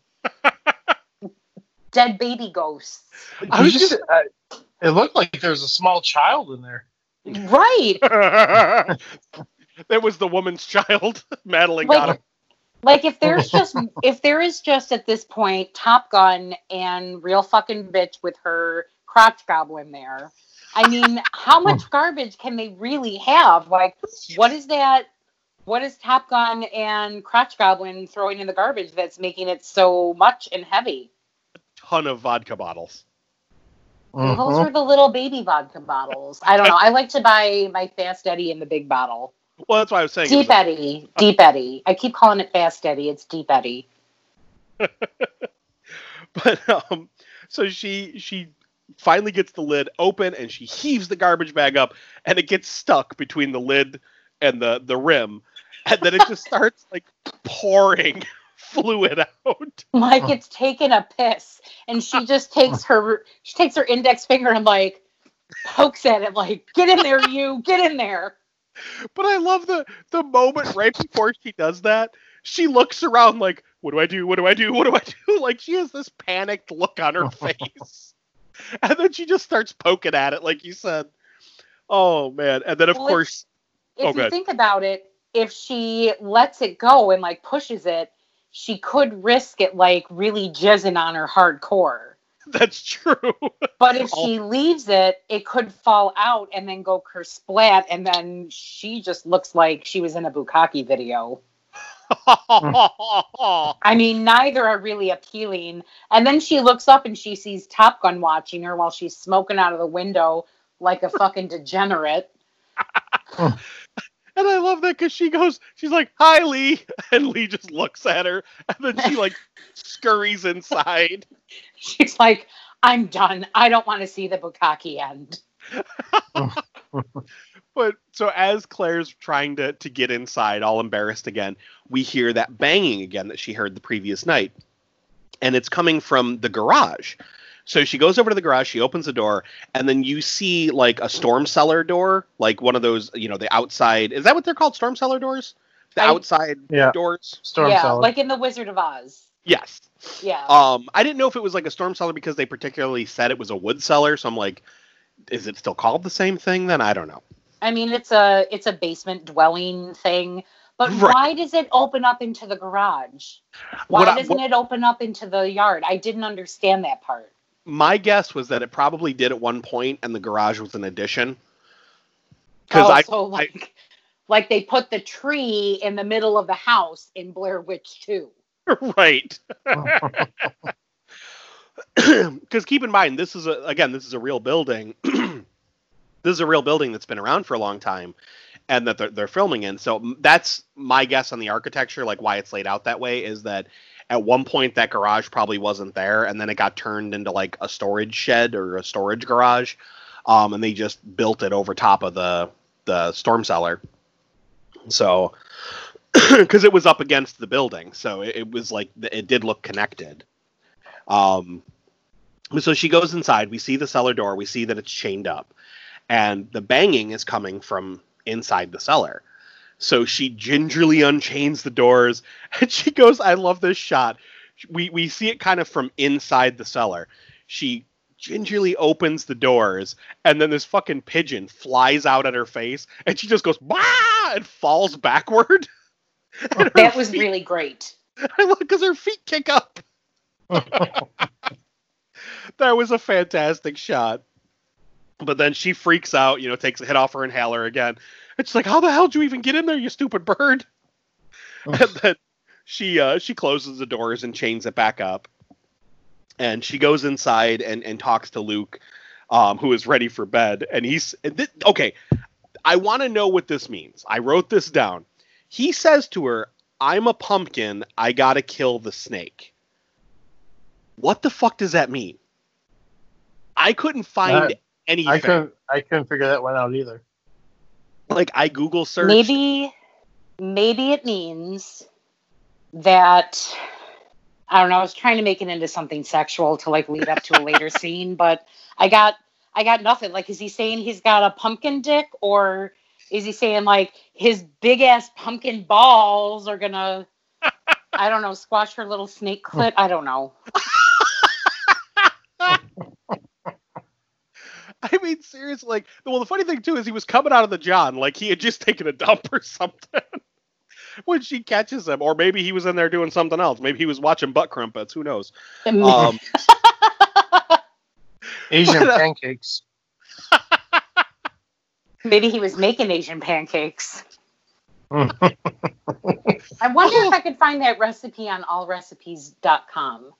dead baby ghosts. It looked like there was a small child in there. Right. That was the woman's child. Madeline got him. Like if there is just at this point Top Gun and Real Fucking Bitch with her crotch goblin there. I mean, how much garbage can they really have? Like, what is that? What is Top Gun and Crotch Goblin throwing in the garbage that's making it so much and heavy? A ton of vodka bottles. Well, those are the little baby vodka bottles. I don't know. I like to buy my Fast Eddie in the big bottle. Well, that's why I was saying. Deep Eddie. I keep calling it Fast Eddie. It's Deep Eddie. But so she finally gets the lid open and she heaves the garbage bag up, and it gets stuck between the lid and the rim, and then it just starts like pouring fluid out. Like it's taking a piss, and she just takes her index finger and like pokes at it like, get in there, you, get in there. But I love the moment right before she does that, she looks around like, what do I do? What do I do? What do I do? Like she has this panicked look on her face. And then she just starts poking at it, like you said. Oh, man. And then, of course... If you think about it, if she lets it go and, like, pushes it, she could risk it, like, really jizzing on her hardcore. That's true. But if she leaves it, it could fall out and then go kersplat, and then she just looks like she was in a Bukkake video. I mean, neither are really appealing. And then she looks up and she sees Top Gun watching her while she's smoking out of the window like a fucking degenerate. And I love that because she's like, "Hi, Lee," and Lee just looks at her, and then she like scurries inside. She's like, "I'm done. I don't want to see the bukkake end." But so as Claire's trying to get inside, all embarrassed again, we hear that banging again that she heard the previous night, and it's coming from the garage. So she goes over to the garage, she opens the door, and then you see like a storm cellar door, like one of those, the outside. Is that what they're called? Storm cellar doors? The outside doors? Storm cellar. Like in the Wizard of Oz. Yes. Yeah. I didn't know if it was like a storm cellar because they particularly said it was a wood cellar. So I'm like, is it still called the same thing then? I don't know. I mean, it's a basement dwelling thing. But why does it open up into the garage? Why doesn't it open up into the yard? I didn't understand that part. My guess was that it probably did at one point, and the garage was an addition. Because like they put the tree in the middle of the house in Blair Witch 2. Right. Because keep in mind, this is a real building. This is a real building that's been around for a long time, and that they're filming in. So that's my guess on the architecture, like why it's laid out that way, is that at one point that garage probably wasn't there, and then it got turned into like a storage shed or a storage garage, and they just built it over top of the storm cellar. So, because it was up against the building, so it was like it did look connected. So she goes inside. We see the cellar door. We see that it's chained up, and the banging is coming from inside the cellar. So she gingerly unchains the doors, and she goes, I love this shot. We see it kind of from inside the cellar. She gingerly opens the doors, and then this fucking pigeon flies out at her face, and she just goes, bah! And falls backward. That was really great. I love because her feet kick up. That was a fantastic shot. But then she freaks out, takes a hit off her inhaler again. And she's like, how the hell did you even get in there, you stupid bird? And then she closes the doors and chains it back up. And she goes inside and talks to Luke, who is ready for bed. And okay, I want to know what this means. I wrote this down. He says to her, I'm a pumpkin. I got to kill the snake. What the fuck does that mean? I couldn't find anything. I couldn't figure that one out either. Like, I Google searched. Maybe it means that, I don't know, I was trying to make it into something sexual to like lead up to a later scene, but I got nothing. Like, is he saying he's got a pumpkin dick, or is he saying like his big ass pumpkin balls are gonna, I don't know, squash her little snake clit? I don't know. I mean, seriously, like, well, the funny thing, too, is he was coming out of the John, like he had just taken a dump or something when she catches him. Or maybe he was in there doing something else. Maybe he was watching butt crumpets. Who knows? Asian pancakes. Maybe he was making Asian pancakes. I wonder if I could find that recipe on allrecipes.com.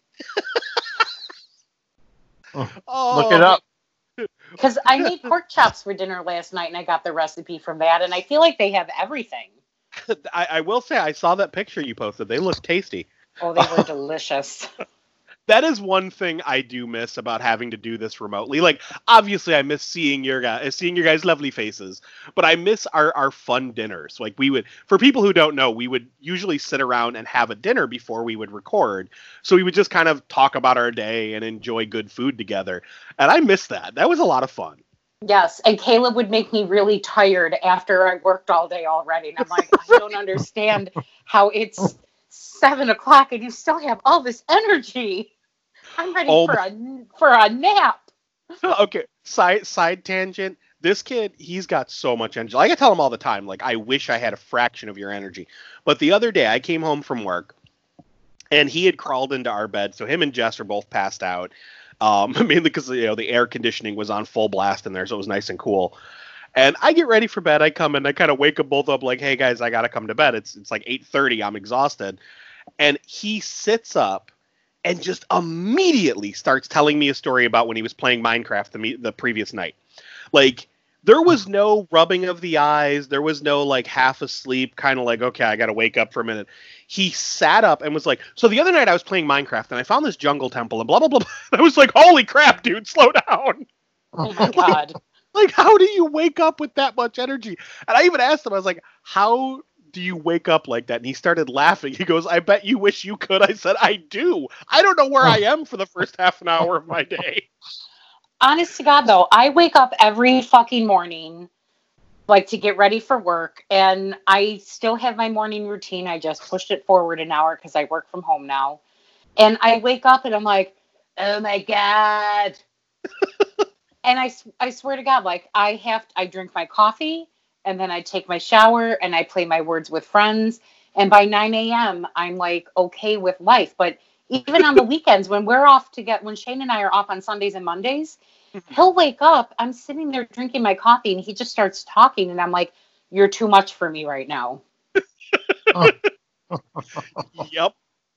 Look it up. Because I made pork chops for dinner last night, and I got the recipe from that, and I feel like they have everything. I will say, I saw that picture you posted. They look tasty. Oh, they were delicious. That is one thing I do miss about having to do this remotely. Like, obviously, I miss seeing your guys' lovely faces, but I miss our fun dinners. Like, for people who don't know, we would usually sit around and have a dinner before we would record. So we would just kind of talk about our day and enjoy good food together. And I miss that. That was a lot of fun. Yes, and Caleb would make me really tired after I worked all day already. And I'm like, I don't understand how it's 7:00 and you still have all this energy. I'm ready for a nap. Okay, side tangent. This kid, he's got so much energy. Like, I tell him all the time, like, I wish I had a fraction of your energy. But the other day, I came home from work, and he had crawled into our bed. So him and Jess are both passed out, mainly because the air conditioning was on full blast in there, so it was nice and cool. And I get ready for bed. I come in, I kind of wake them both up, like, hey guys, I gotta come to bed. It's like 8:30. I'm exhausted, and he sits up and just immediately starts telling me a story about when he was playing Minecraft the previous night. Like, There was no rubbing of the eyes. There was no like half asleep, kind of like, okay, I got to wake up for a minute. He sat up and was like, so the other night I was playing Minecraft and I found this jungle temple and blah, blah, blah. I was like, holy crap, dude, slow down. Oh my God. Like, how do you wake up with that much energy? And I even asked him, I was like, how do you wake up like that? And he started laughing. He goes, I bet you wish you could. I said, I do. I don't know where I am for the first half an hour of my day. Honest to God, though, I wake up every fucking morning, like, to get ready for work. And I still have my morning routine. I just pushed it forward an hour because I work from home now. And I wake up and I'm like, oh my God. And I swear to God, like, I drink my coffee and then I take my shower and I play my Words with Friends. And by 9 a.m., I'm like, okay with life. But even on the weekends when when Shane and I are off on Sundays and Mondays, he'll wake up, I'm sitting there drinking my coffee and he just starts talking. And I'm like, you're too much for me right now. Yep.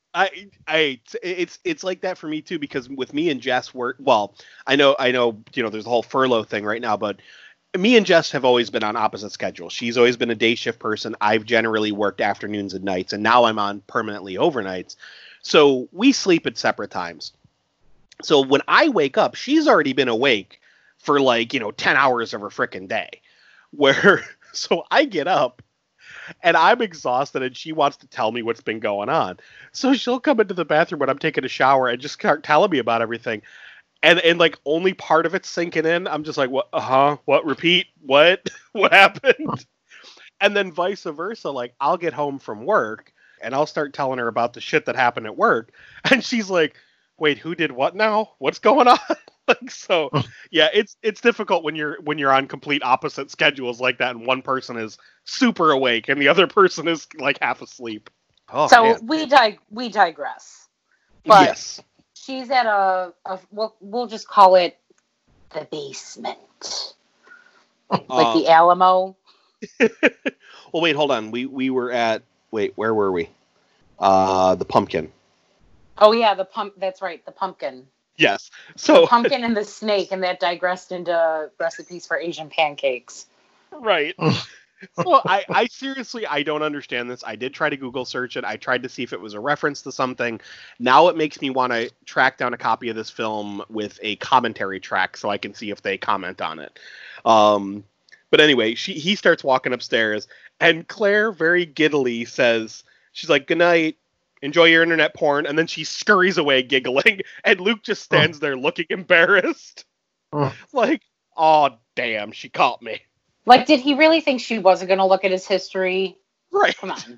It's like that for me too, because with me and Jess I know, there's the whole furlough thing right now, but me and Jess have always been on opposite schedules. She's always been a day shift person. I've generally worked afternoons and nights, and now I'm on permanently overnights. So we sleep at separate times. So when I wake up, she's already been awake for 10 hours of her frickin' day. So I get up and I'm exhausted and she wants to tell me what's been going on. So she'll come into the bathroom when I'm taking a shower and just start telling me about everything. And like only part of it's sinking in. I'm just like, what? What? Repeat? What? What happened? And then vice versa. Like I'll get home from work and I'll start telling her about the shit that happened at work. And she's like, wait, who did what now? What's going on? Yeah, it's difficult when you're on complete opposite schedules like that, and one person is super awake and the other person is like half asleep. Oh, so man. we digress. But yes. She's at we'll just call it the basement, like the Alamo. Well, wait, hold on. We were at where were we? The pumpkin. Oh yeah, that's right, the pumpkin. Yes. So the pumpkin and the snake, and that digressed into recipes for Asian pancakes. Right. So I seriously, I don't understand this. I did try to Google search it. I tried to see if it was a reference to something. Now it makes me want to track down a copy of this film with a commentary track so I can see if they comment on it. But anyway, he starts walking upstairs, and Claire very giddily says, she's like, good night. Enjoy your internet porn, and then she scurries away giggling, and Luke just stands there looking embarrassed. Like, oh, damn, she caught me. Like, did he really think she wasn't going to look at his history? Right. Come on.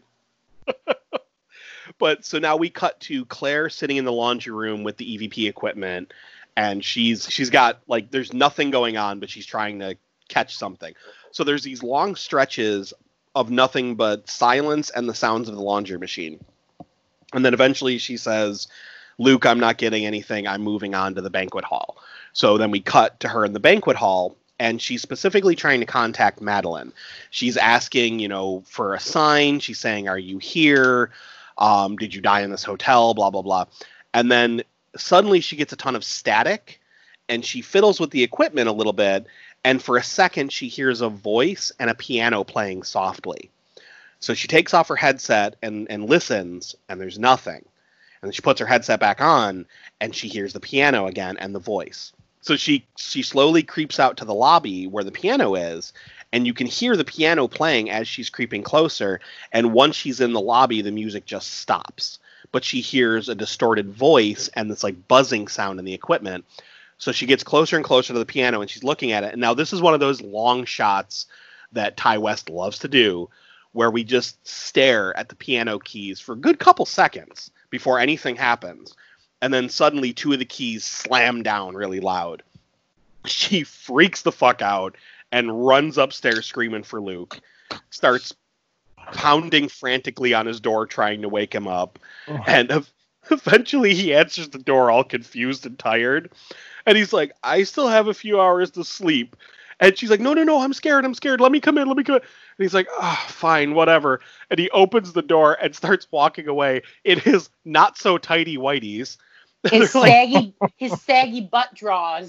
But, so now we cut to Claire sitting in the laundry room with the EVP equipment, and she's got, like, there's nothing going on, but she's trying to catch something. So there's these long stretches of nothing but silence and the sounds of the laundry machine. And then eventually she says, Luke, I'm not getting anything. I'm moving on to the banquet hall. So then we cut to her in the banquet hall, and she's specifically trying to contact Madeline. She's asking, for a sign. She's saying, are you here? Did you die in this hotel? Blah, blah, blah. And then suddenly she gets a ton of static, and she fiddles with the equipment a little bit. And for a second, she hears a voice and a piano playing softly. So she takes off her headset and listens, and there's nothing. And then she puts her headset back on, and she hears the piano again and the voice. So she slowly creeps out to the lobby where the piano is, and you can hear the piano playing as she's creeping closer. And once she's in the lobby, the music just stops. But she hears a distorted voice and this like buzzing sound in the equipment. So she gets closer and closer to the piano, and she's looking at it. And now this is one of those long shots that Ty West loves to do, where we just stare at the piano keys for a good couple seconds before anything happens. And then suddenly 2 of the keys slam down really loud. She freaks the fuck out and runs upstairs screaming for Luke. Starts pounding frantically on his door trying to wake him up. Oh. And eventually he answers the door all confused and tired. And he's like, I still have a few hours to sleep. And she's like, no, I'm scared. Let me come in. And he's like, fine, whatever. And he opens the door and starts walking away in his not so tidy whiteys. His saggy butt draws.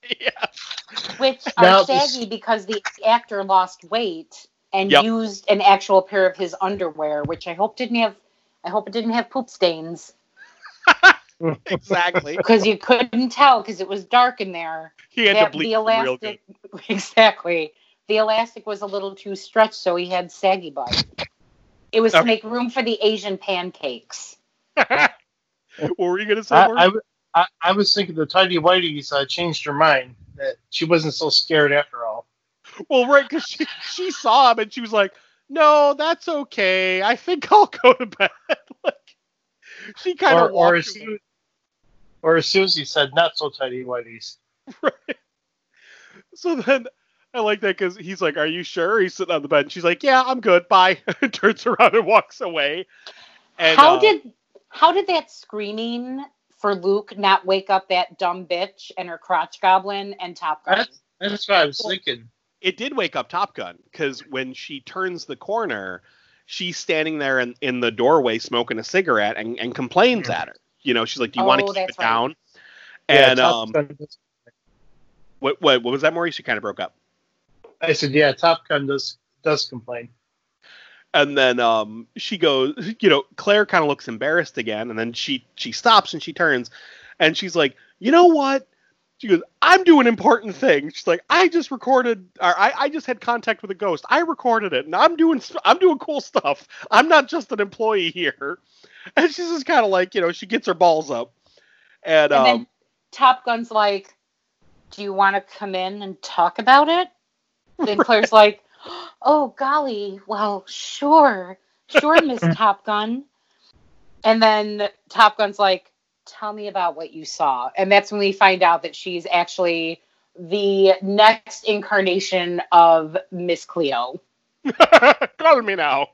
Yeah. Which are saggy because the actor lost weight and used an actual pair of his underwear, which I hope it didn't have poop stains. Exactly. Because you couldn't tell because it was dark in there. He had to bleach real good. Exactly. The elastic was a little too stretched, so he had saggy butt. It was to make room for the Asian pancakes. What were you going to say, Mark? I was thinking the Tidy Whities changed her mind, that she wasn't so scared after all. Well, right, because she saw him and she was like, no, that's okay. I think I'll go to bed. Like, she kind of walked away. Or as Susie said, not so Tidy Whities. Right. So then I like that because he's like, are you sure? He's sitting on the bed and she's like, yeah, I'm good. Bye. Turns around and walks away. And, how did that screaming for Luke not wake up that dumb bitch and her crotch goblin and Top Gun? That's what I was thinking. It did wake up Top Gun because when she turns the corner, she's standing there in the doorway smoking a cigarette and complains at her. You know, she's like, do you want to keep it down? And what was that, Maurice? You kind of broke up. I said, yeah, Top Gun does complain. And then she goes, you know, Claire kind of looks embarrassed again, and then she stops and she turns, and she's like, you know what? She goes, I'm doing important things. She's like, I just recorded, or I just had contact with a ghost. I recorded it, and I'm doing cool stuff. I'm not just an employee here. And she's just kind of like, you know, she gets her balls up. And then Top Gun's like, do you want to come in and talk about it? Then Claire's like, oh, golly, well, sure, Miss Top Gun. And then Top Gun's like, tell me about what you saw. And that's when we find out that she's actually the next incarnation of Miss Cleo. Call me now.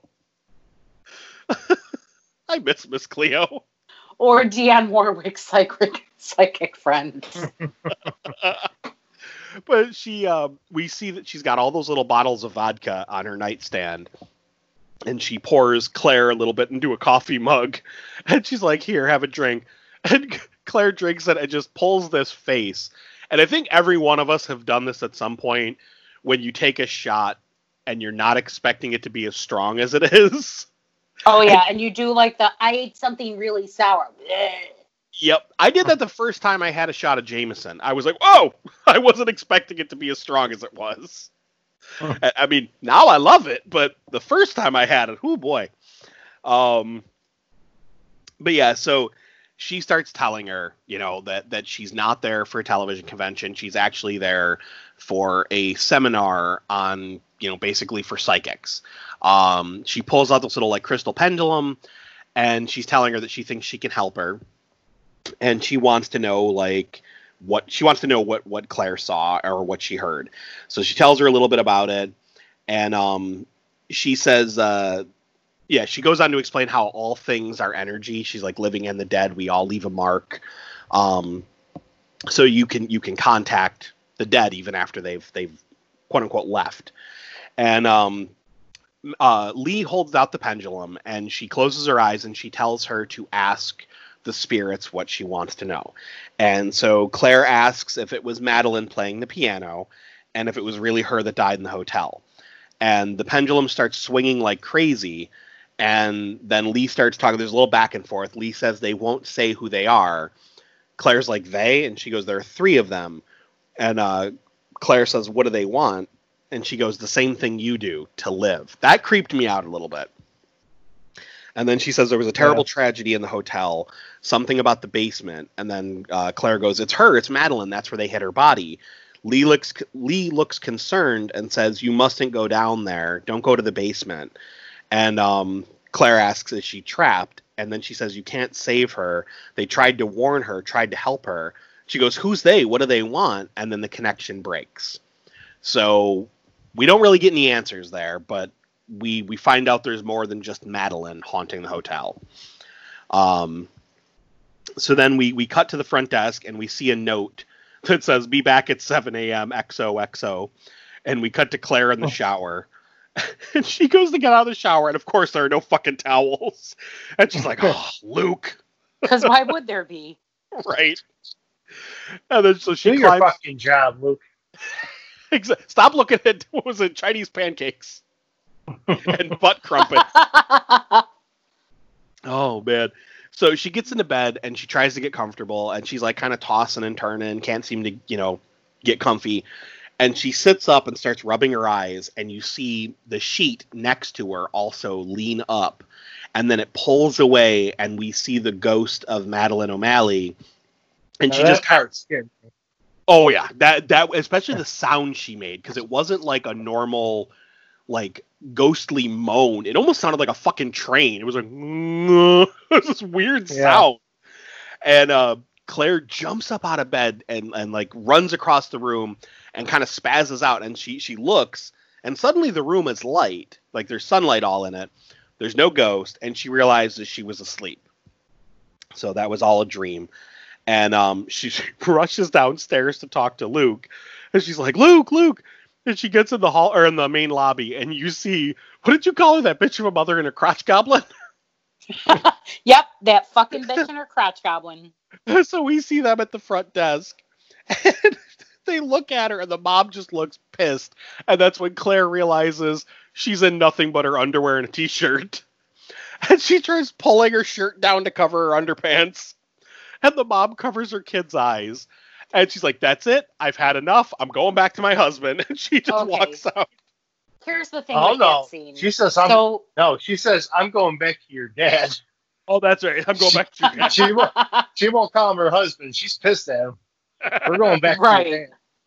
I miss Miss Cleo. Or Dionne Warwick's psychic friend. But we see that she's got all those little bottles of vodka on her nightstand. And she pours Claire a little bit into a coffee mug. And she's like, here, have a drink. And Claire drinks it and just pulls this face. And I think every one of us have done this at some point when you take a shot and you're not expecting it to be as strong as it is. Oh, yeah. And you do like I ate something really sour. Yep. I did that the first time I had a shot of Jameson. I was like, whoa! I wasn't expecting it to be as strong as it was. I mean, now I love it, but the first time I had it, oh boy. But yeah, so she starts telling her, you know, that she's not there for a television convention. She's actually there for a seminar on, you know, basically for psychics. She pulls out this little like crystal pendulum, and she's telling her that she thinks she can help her. And she wants to know what Claire saw or what she heard. So she tells her a little bit about it, and she says, she goes on to explain how all things are energy. She's like, living and the dead, we all leave a mark. So you can contact the dead even after they've quote unquote left. And Lee holds out the pendulum, and she closes her eyes and she tells her to ask the spirits what she wants to know. And so Claire asks if it was Madeline playing the piano and if it was really her that died in the hotel. And the pendulum starts swinging like crazy, and then Lee starts talking. There's a little back and forth. Lee says they won't say who they are. Claire's like, they? And she goes, there are 3 of them. And Claire says, what do they want? And she goes, the same thing you do, to live. That creeped me out a little bit. And then she says there was a terrible tragedy in the hotel, something about the basement. And then Claire goes, it's her, it's Madeline. That's where they hid her body. Lee looks concerned and says, you mustn't go down there. Don't go to the basement. And Claire asks, is she trapped? And then she says, you can't save her. They tried to warn her, tried to help her. She goes, who's they? What do they want? And then the connection breaks. So we don't really get any answers there, but we find out there's more than just Madeline haunting the hotel. So then we cut to the front desk and we see a note that says, be back at 7 a.m. XOXO. And we cut to Claire in the shower. And she goes to get out of the shower, and of course there are no fucking towels. And she's like, oh, Luke. Because why would there be? Right. And then so she do climbs. your fucking job, Luke. Stop looking at, what was it, Chinese pancakes and butt crumpets. Oh, man. So she gets into bed and she tries to get comfortable and she's like kind of tossing and turning, can't seem to, get comfy. And she sits up and starts rubbing her eyes and you see the sheet next to her also lean up. And then it pulls away and we see the ghost of Madeline O'Malley. And she just part scared me. Oh yeah, that especially the sound she made, because it wasn't like a normal, like, ghostly moan. It almost sounded like a fucking train. It was like it was this weird sound. And Claire jumps up out of bed and like runs across the room and kind of spazzes out, and she looks, and suddenly the room is light, like there's sunlight all in it. There's no ghost, and she realizes she was asleep. So that was all a dream. And she rushes downstairs to talk to Luke. And she's like, Luke. And she gets in the hall or in the main lobby. And you see, what did you call her? That bitch of a mother and her crotch goblin? Yep, that fucking bitch and her crotch goblin. So we see them at the front desk. And they look at her and the mom just looks pissed. And that's when Claire realizes she's in nothing but her underwear and a t-shirt. And she tries pulling her shirt down to cover her underpants. And the mom covers her kid's eyes. And she's like, that's it. I've had enough. I'm going back to my husband. And she just walks out. Here's the thing with that scene. She says, she says, I'm going back to your dad. Oh, that's right. I'm going back to your dad. She won't call him her husband. She's pissed at him. We're going back to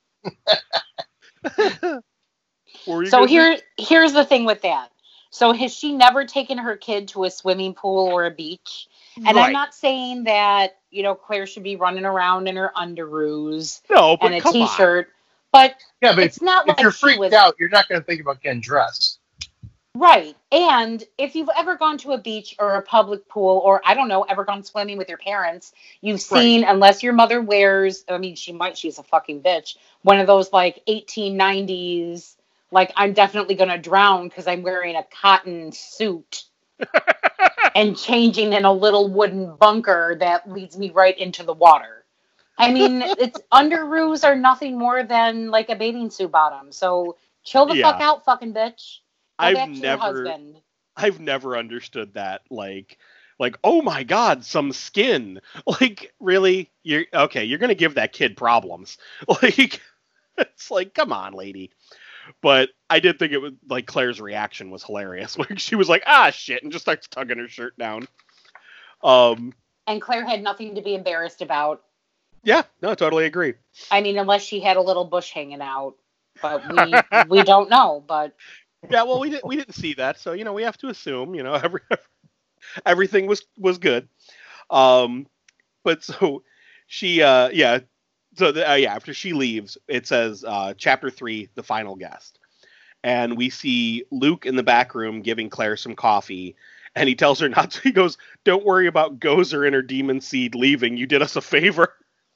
your dad. So here's the thing with that. So has she never taken her kid to a swimming pool or a beach? And I'm not saying that, Claire should be running around in her underoos and a t-shirt. But it's not like if you're freaked out, you're not going to think about getting dressed. Right. And if you've ever gone to a beach or a public pool or, I don't know, ever gone swimming with your parents, you've seen, unless your mother wears, she's a fucking bitch, one of those like 1890s, like I'm definitely going to drown because I'm wearing a cotton suit. And changing in a little wooden bunker that leads me right into the water. I mean, it's underoos are nothing more than like a bathing suit bottom. So chill the fuck out, fucking bitch. Go back to your husband. I've never understood that. Like, oh my God, some skin. Like, really? You're gonna give that kid problems. Like, it's like, come on, lady. But I did think it was like Claire's reaction was hilarious. Like she was like, shit, and just starts tugging her shirt down. And Claire had nothing to be embarrassed about. Yeah, no, totally agree. I mean, unless she had a little bush hanging out, but we don't know. But yeah, well, we didn't see that, so we have to assume everything was good. But so she after she leaves, it says chapter 3, the final guest. And we see Luke in the back room giving Claire some coffee. And he tells her not to. He goes, don't worry about Gozer and her demon seed leaving. You did us a favor.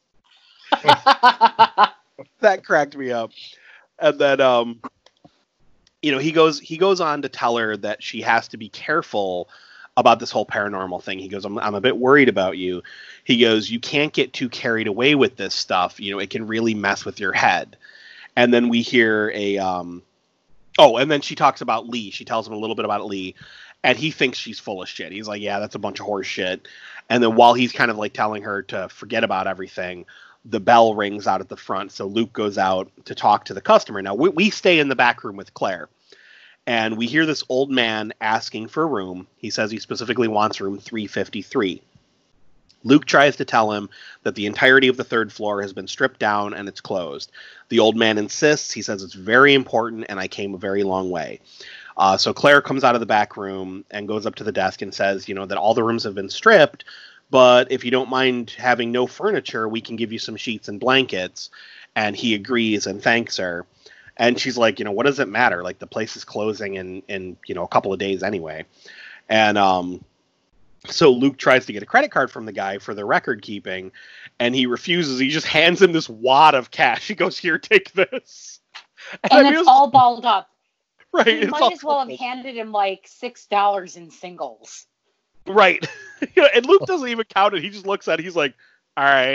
That cracked me up. And then, he goes on to tell her that she has to be careful about this whole paranormal thing. He goes, I'm a bit worried about you. He goes, you can't get too carried away with this stuff. It can really mess with your head. And then we hear and then she talks about Lee. She tells him a little bit about Lee. And he thinks she's full of shit. He's like, yeah, that's a bunch of horse shit. And then while he's kind of like telling her to forget about everything, the bell rings out at the front. So Luke goes out to talk to the customer. Now we stay in the back room with Claire. And we hear this old man asking for a room. He says he specifically wants room 353. Luke tries to tell him that the entirety of the third floor has been stripped down and it's closed. The old man insists. He says it's very important and I came a very long way. So Claire comes out of the back room and goes up to the desk and says, that all the rooms have been stripped, but if you don't mind having no furniture, we can give you some sheets and blankets. And he agrees and thanks her. And she's like, what does it matter? Like the place is closing in a couple of days anyway. And so Luke tries to get a credit card from the guy for the record keeping, and he refuses. He just hands him this wad of cash. He goes, here, take this. And it's all balled up. Right. He might as well have handed him like $6 in singles. Right. And Luke doesn't even count it. He just looks at it. He's like, all right.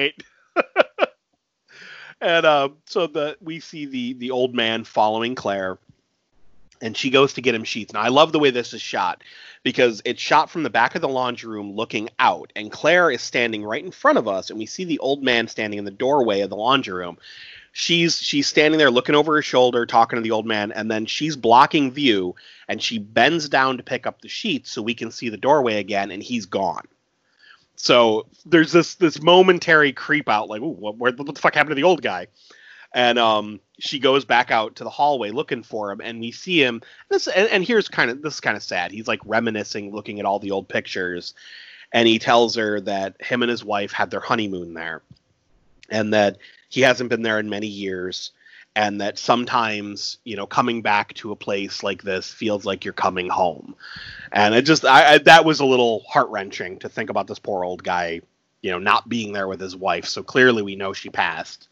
And so we see the old man following Claire, and she goes to get him sheets. Now, I love the way this is shot because it's shot from the back of the laundry room looking out, and Claire is standing right in front of us, and we see the old man standing in the doorway of the laundry room. She's standing there looking over her shoulder, talking to the old man, and then she's blocking view, and she bends down to pick up the sheets so we can see the doorway again, and he's gone. So there's this momentary creep out, like, ooh, what the fuck happened to the old guy? And she goes back out to the hallway looking for him, and we see him. This is kind of sad. He's like reminiscing, looking at all the old pictures, and he tells her that him and his wife had their honeymoon there, and that he hasn't been there in many years, and that sometimes, coming back to a place like this feels like you're coming home. And that was a little heart-wrenching to think about this poor old guy, not being there with his wife. So clearly we know she passed.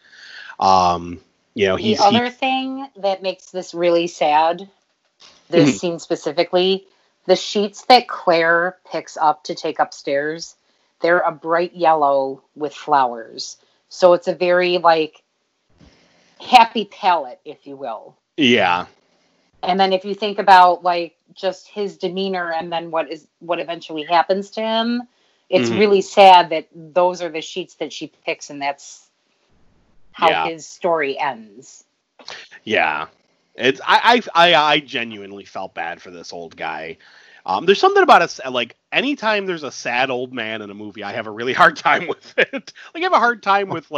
The other thing that makes this really sad, this scene specifically, the sheets that Claire picks up to take upstairs, they're a bright yellow with flowers. So it's a very, happy palette, if you will. Yeah. And then if you think about, just his demeanor and then what eventually happens to him, it's really sad that those are the sheets that she picks, and that's how his story ends. Yeah. I genuinely felt bad for this old guy. There's something about anytime there's a sad old man in a movie, I have a really hard time with it. I have a hard time with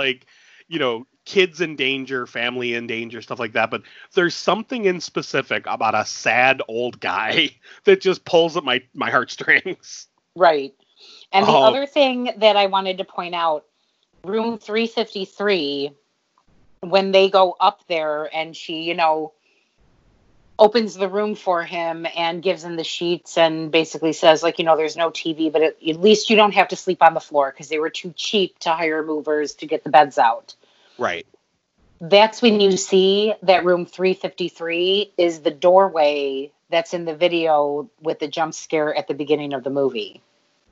kids in danger, family in danger, stuff like that. But there's something in specific about a sad old guy that just pulls at my heartstrings. Right. And the other thing that I wanted to point out, room 353, when they go up there and she, opens the room for him and gives him the sheets and basically says, there's no TV, but at least you don't have to sleep on the floor, because they were too cheap to hire movers to get the beds out. Right. That's when you see that room 353 is the doorway that's in the video with the jump scare at the beginning of the movie.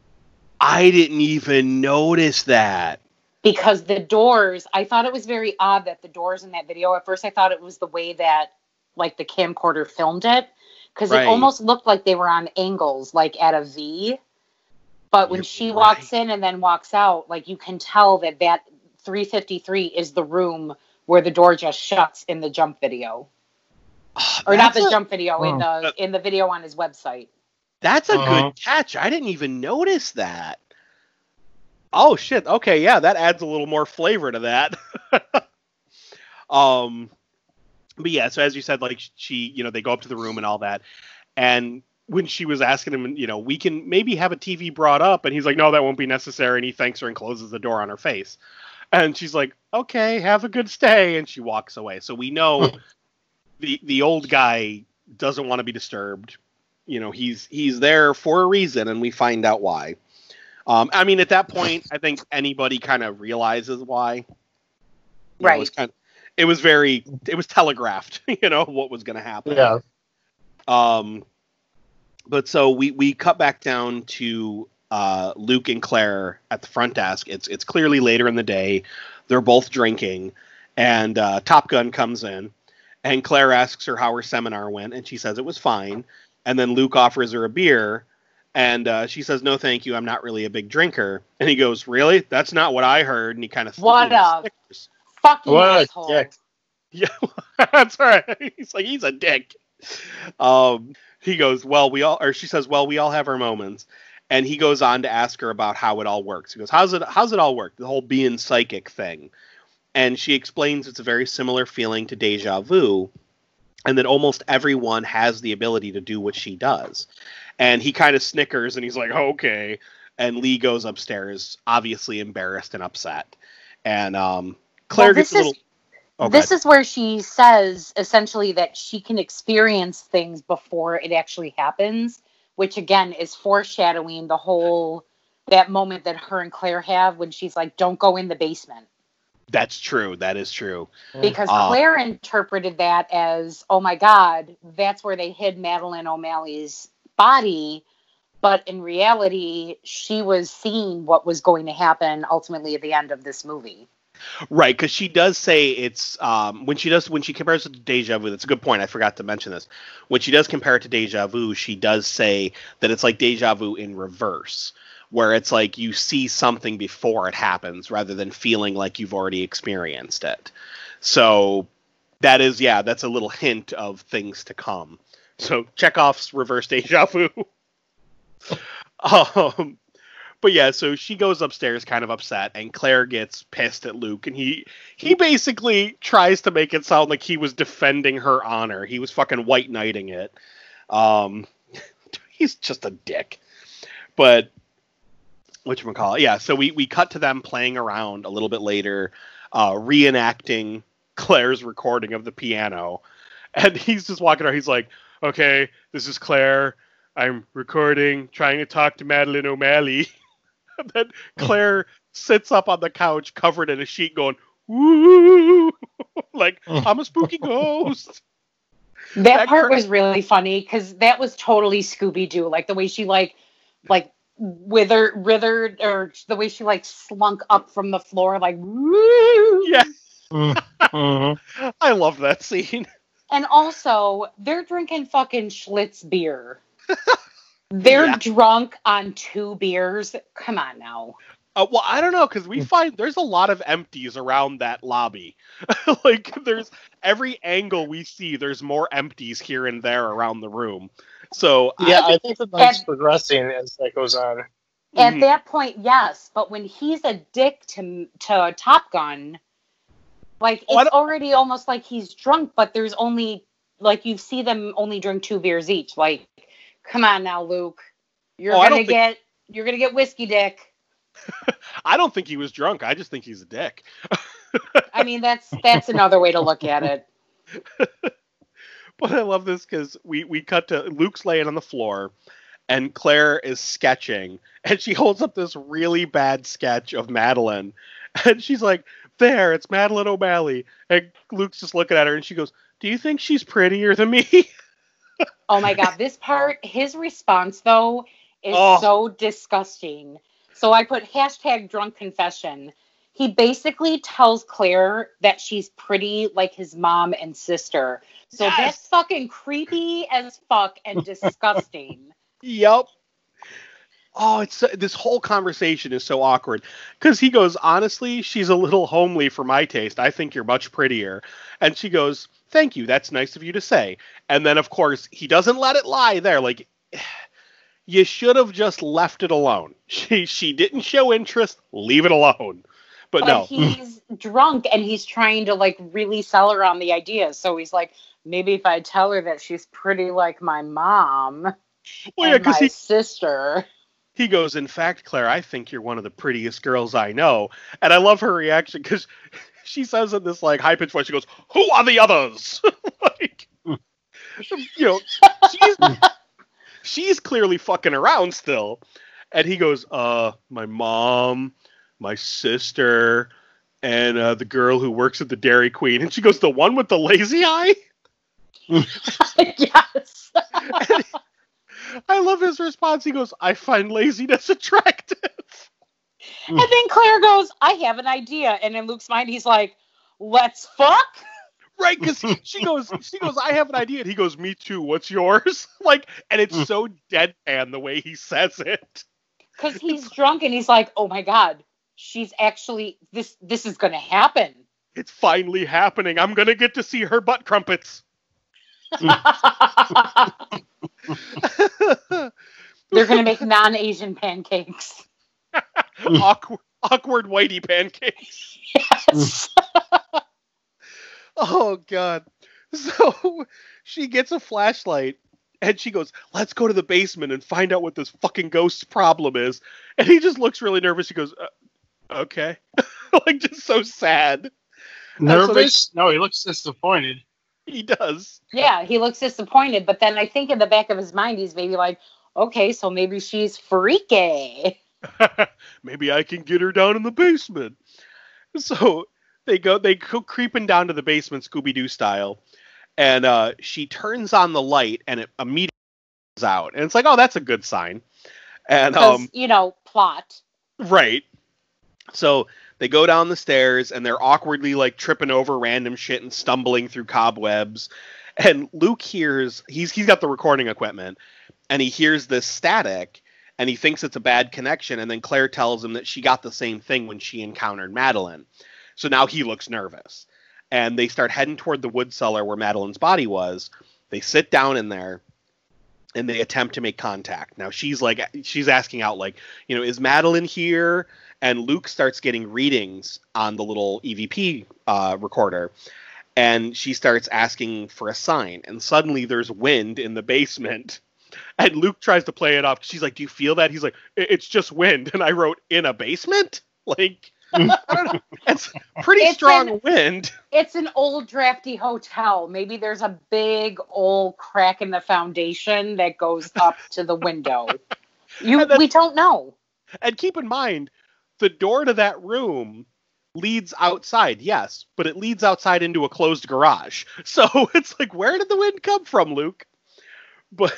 I didn't even notice that. Because the doors, I thought it was very odd that the doors in that video, at first I thought it was the way that, the camcorder filmed it, because it almost looked like they were on angles, at a V. But when she walks in and then walks out, you can tell that 353 is the room where the door just shuts in the jump video. Or not the jump video, in the video on his website. That's a good catch. I didn't even notice that. Oh, shit. Okay, yeah, that adds a little more flavor to that. But yeah, so as you said, she, they go up to the room and all that. And when she was asking him, we can maybe have a TV brought up. And he's like, no, that won't be necessary. And he thanks her and closes the door on her face. And she's like, okay, have a good stay. And she walks away. So we know the old guy doesn't want to be disturbed. He's there for a reason, and we find out why. At that point, I think anybody kind of realizes why. Right. It was telegraphed, what was going to happen. Yeah. But so we cut back down to Luke and Claire at the front desk. It's clearly later in the day. They're both drinking, and Top Gun comes in, and Claire asks her how her seminar went, and she says it was fine. And then Luke offers her a beer, and she says, no, thank you. I'm not really a big drinker. And he goes, really? That's not what I heard. And he kind of snickers. Fucking asshole. Dick. Yeah, that's right. He's a dick. He goes, she says, well, we all have our moments. And he goes on to ask her about how it all works. He goes, how's it all work? The whole being psychic thing. And she explains it's a very similar feeling to deja vu, and that almost everyone has the ability to do what she does. And he kind of snickers, and he's like, okay. And Lee goes upstairs, obviously embarrassed and upset. And Claire gets a little... This is where she says, essentially, that she can experience things before it actually happens, which, again, is foreshadowing that moment that her and Claire have when she's like, don't go in the basement. That's true. That is true. Because Claire interpreted that as, oh, my God, that's where they hid Madeline O'Malley's body. But in reality, she was seeing what was going to happen ultimately at the end of this movie. Right, because she does say it's when she compares it to Deja Vu. That's a good point. I forgot to mention this. When she does compare it to Deja Vu, she does say that it's like Deja Vu in reverse, where it's like you see something before it happens rather than feeling like you've already experienced it. So that's a little hint of things to come. So Chekhov's reverse Deja Vu. But yeah, so she goes upstairs kind of upset, and Claire gets pissed at Luke, and he basically tries to make it sound like he was defending her honor. He was fucking white knighting it. He's just a dick. But whatchamacallit? Yeah, so we cut to them playing around a little bit later, reenacting Claire's recording of the piano. And he's just walking around, he's like, okay, this is Claire. I'm recording, trying to talk to Madeline O'Malley. And then Claire sits up on the couch covered in a sheet going, woo, like, I'm a spooky ghost. That part was really funny because that was totally Scooby-Doo. Like the way she like withered, or the way she like slunk up from the floor, like, woo. Yeah. I love that scene. And also, they're drinking fucking Schlitz beer. They're drunk on 2 beers. Come on now. Well, I don't know, because we find there's a lot of empties around that lobby. Like, there's every angle we see, there's more empties here and there around the room. So yeah, I think the night's progressing as that goes on. At that point, yes, but when he's a dick to Top Gun, like, it's already almost like he's drunk, but there's only, like, you see them only drink 2 beers each. Like, come on now, Luke. You're gonna get whiskey dick. I don't think he was drunk. I just think he's a dick. I mean, that's another way to look at it. But I love this because we cut to Luke's laying on the floor, and Claire is sketching, and she holds up this really bad sketch of Madeline, and she's like, there, it's Madeline O'Malley. And Luke's just looking at her, and she goes, do you think she's prettier than me? Oh my God, this part, his response, though, is so disgusting. So I put #drunk confession. He basically tells Claire that she's pretty like his mom and sister. So that's fucking creepy as fuck and disgusting. Yep. Oh, this whole conversation is so awkward. Because he goes, honestly, she's a little homely for my taste. I think you're much prettier. And she goes, thank you. That's nice of you to say. And then, of course, he doesn't let it lie there. Like, you should have just left it alone. She didn't show interest. Leave it alone. But no. He's drunk and he's trying to, like, really sell her on the idea. So he's like, maybe if I tell her that she's pretty like my mom and my sister. He goes, in fact, Claire, I think you're one of the prettiest girls I know. And I love her reaction because she says in this, like, high-pitched voice, she goes, who are the others? Like, you know, she's clearly fucking around still. And he goes, my mom, my sister, and the girl who works at the Dairy Queen. And she goes, the one with the lazy eye? Yes. I love his response. He goes, I find laziness attractive. And then Claire goes, I have an idea. And in Luke's mind, he's like, let's fuck? Right, because she goes, I have an idea. And he goes, me too. What's yours? Like, and it's so deadpan the way he says it. Because he's drunk and he's like, oh my God, she's actually, this is going to happen. It's finally happening. I'm going to get to see her butt crumpets. They're going to make non-Asian pancakes. Awkward whitey pancakes. Yes. Oh, God. So she gets a flashlight and she goes, let's go to the basement and find out what this fucking ghost's problem is. And he just looks really nervous. He goes, okay. Like, just so sad. Nervous? No, he looks disappointed. He does. Yeah, he looks disappointed, but then I think in the back of his mind, he's maybe like, okay, so maybe she's freaky. Maybe I can get her down in the basement. So they go creeping down to the basement, Scooby-Doo style, and she turns on the light, and it immediately goes out. And it's like, oh, that's a good sign. And plot. Right. So They go down the stairs, and they're awkwardly, like, tripping over random shit and stumbling through cobwebs. And Luke hears, he's got the recording equipment, and he hears this static, and he thinks it's a bad connection, and then Claire tells him that she got the same thing when she encountered Madeline. So now he looks nervous. And they start heading toward the wood cellar where Madeline's body was. They sit down in there, and they attempt to make contact. Now she's asking out, like, you know, is Madeline here? And Luke starts getting readings on the little EVP recorder. And she starts asking for a sign. And suddenly there's wind in the basement. And Luke tries to play it off. She's like, do you feel that? He's like, it's just wind. And I wrote, in a basement? Like, I don't know. It's pretty strong wind. It's an old drafty hotel. Maybe there's a big old crack in the foundation that goes up to the window. We don't know. And keep in mind, the door to that room leads outside, yes, but it leads outside into a closed garage. So it's like, where did the wind come from, Luke? But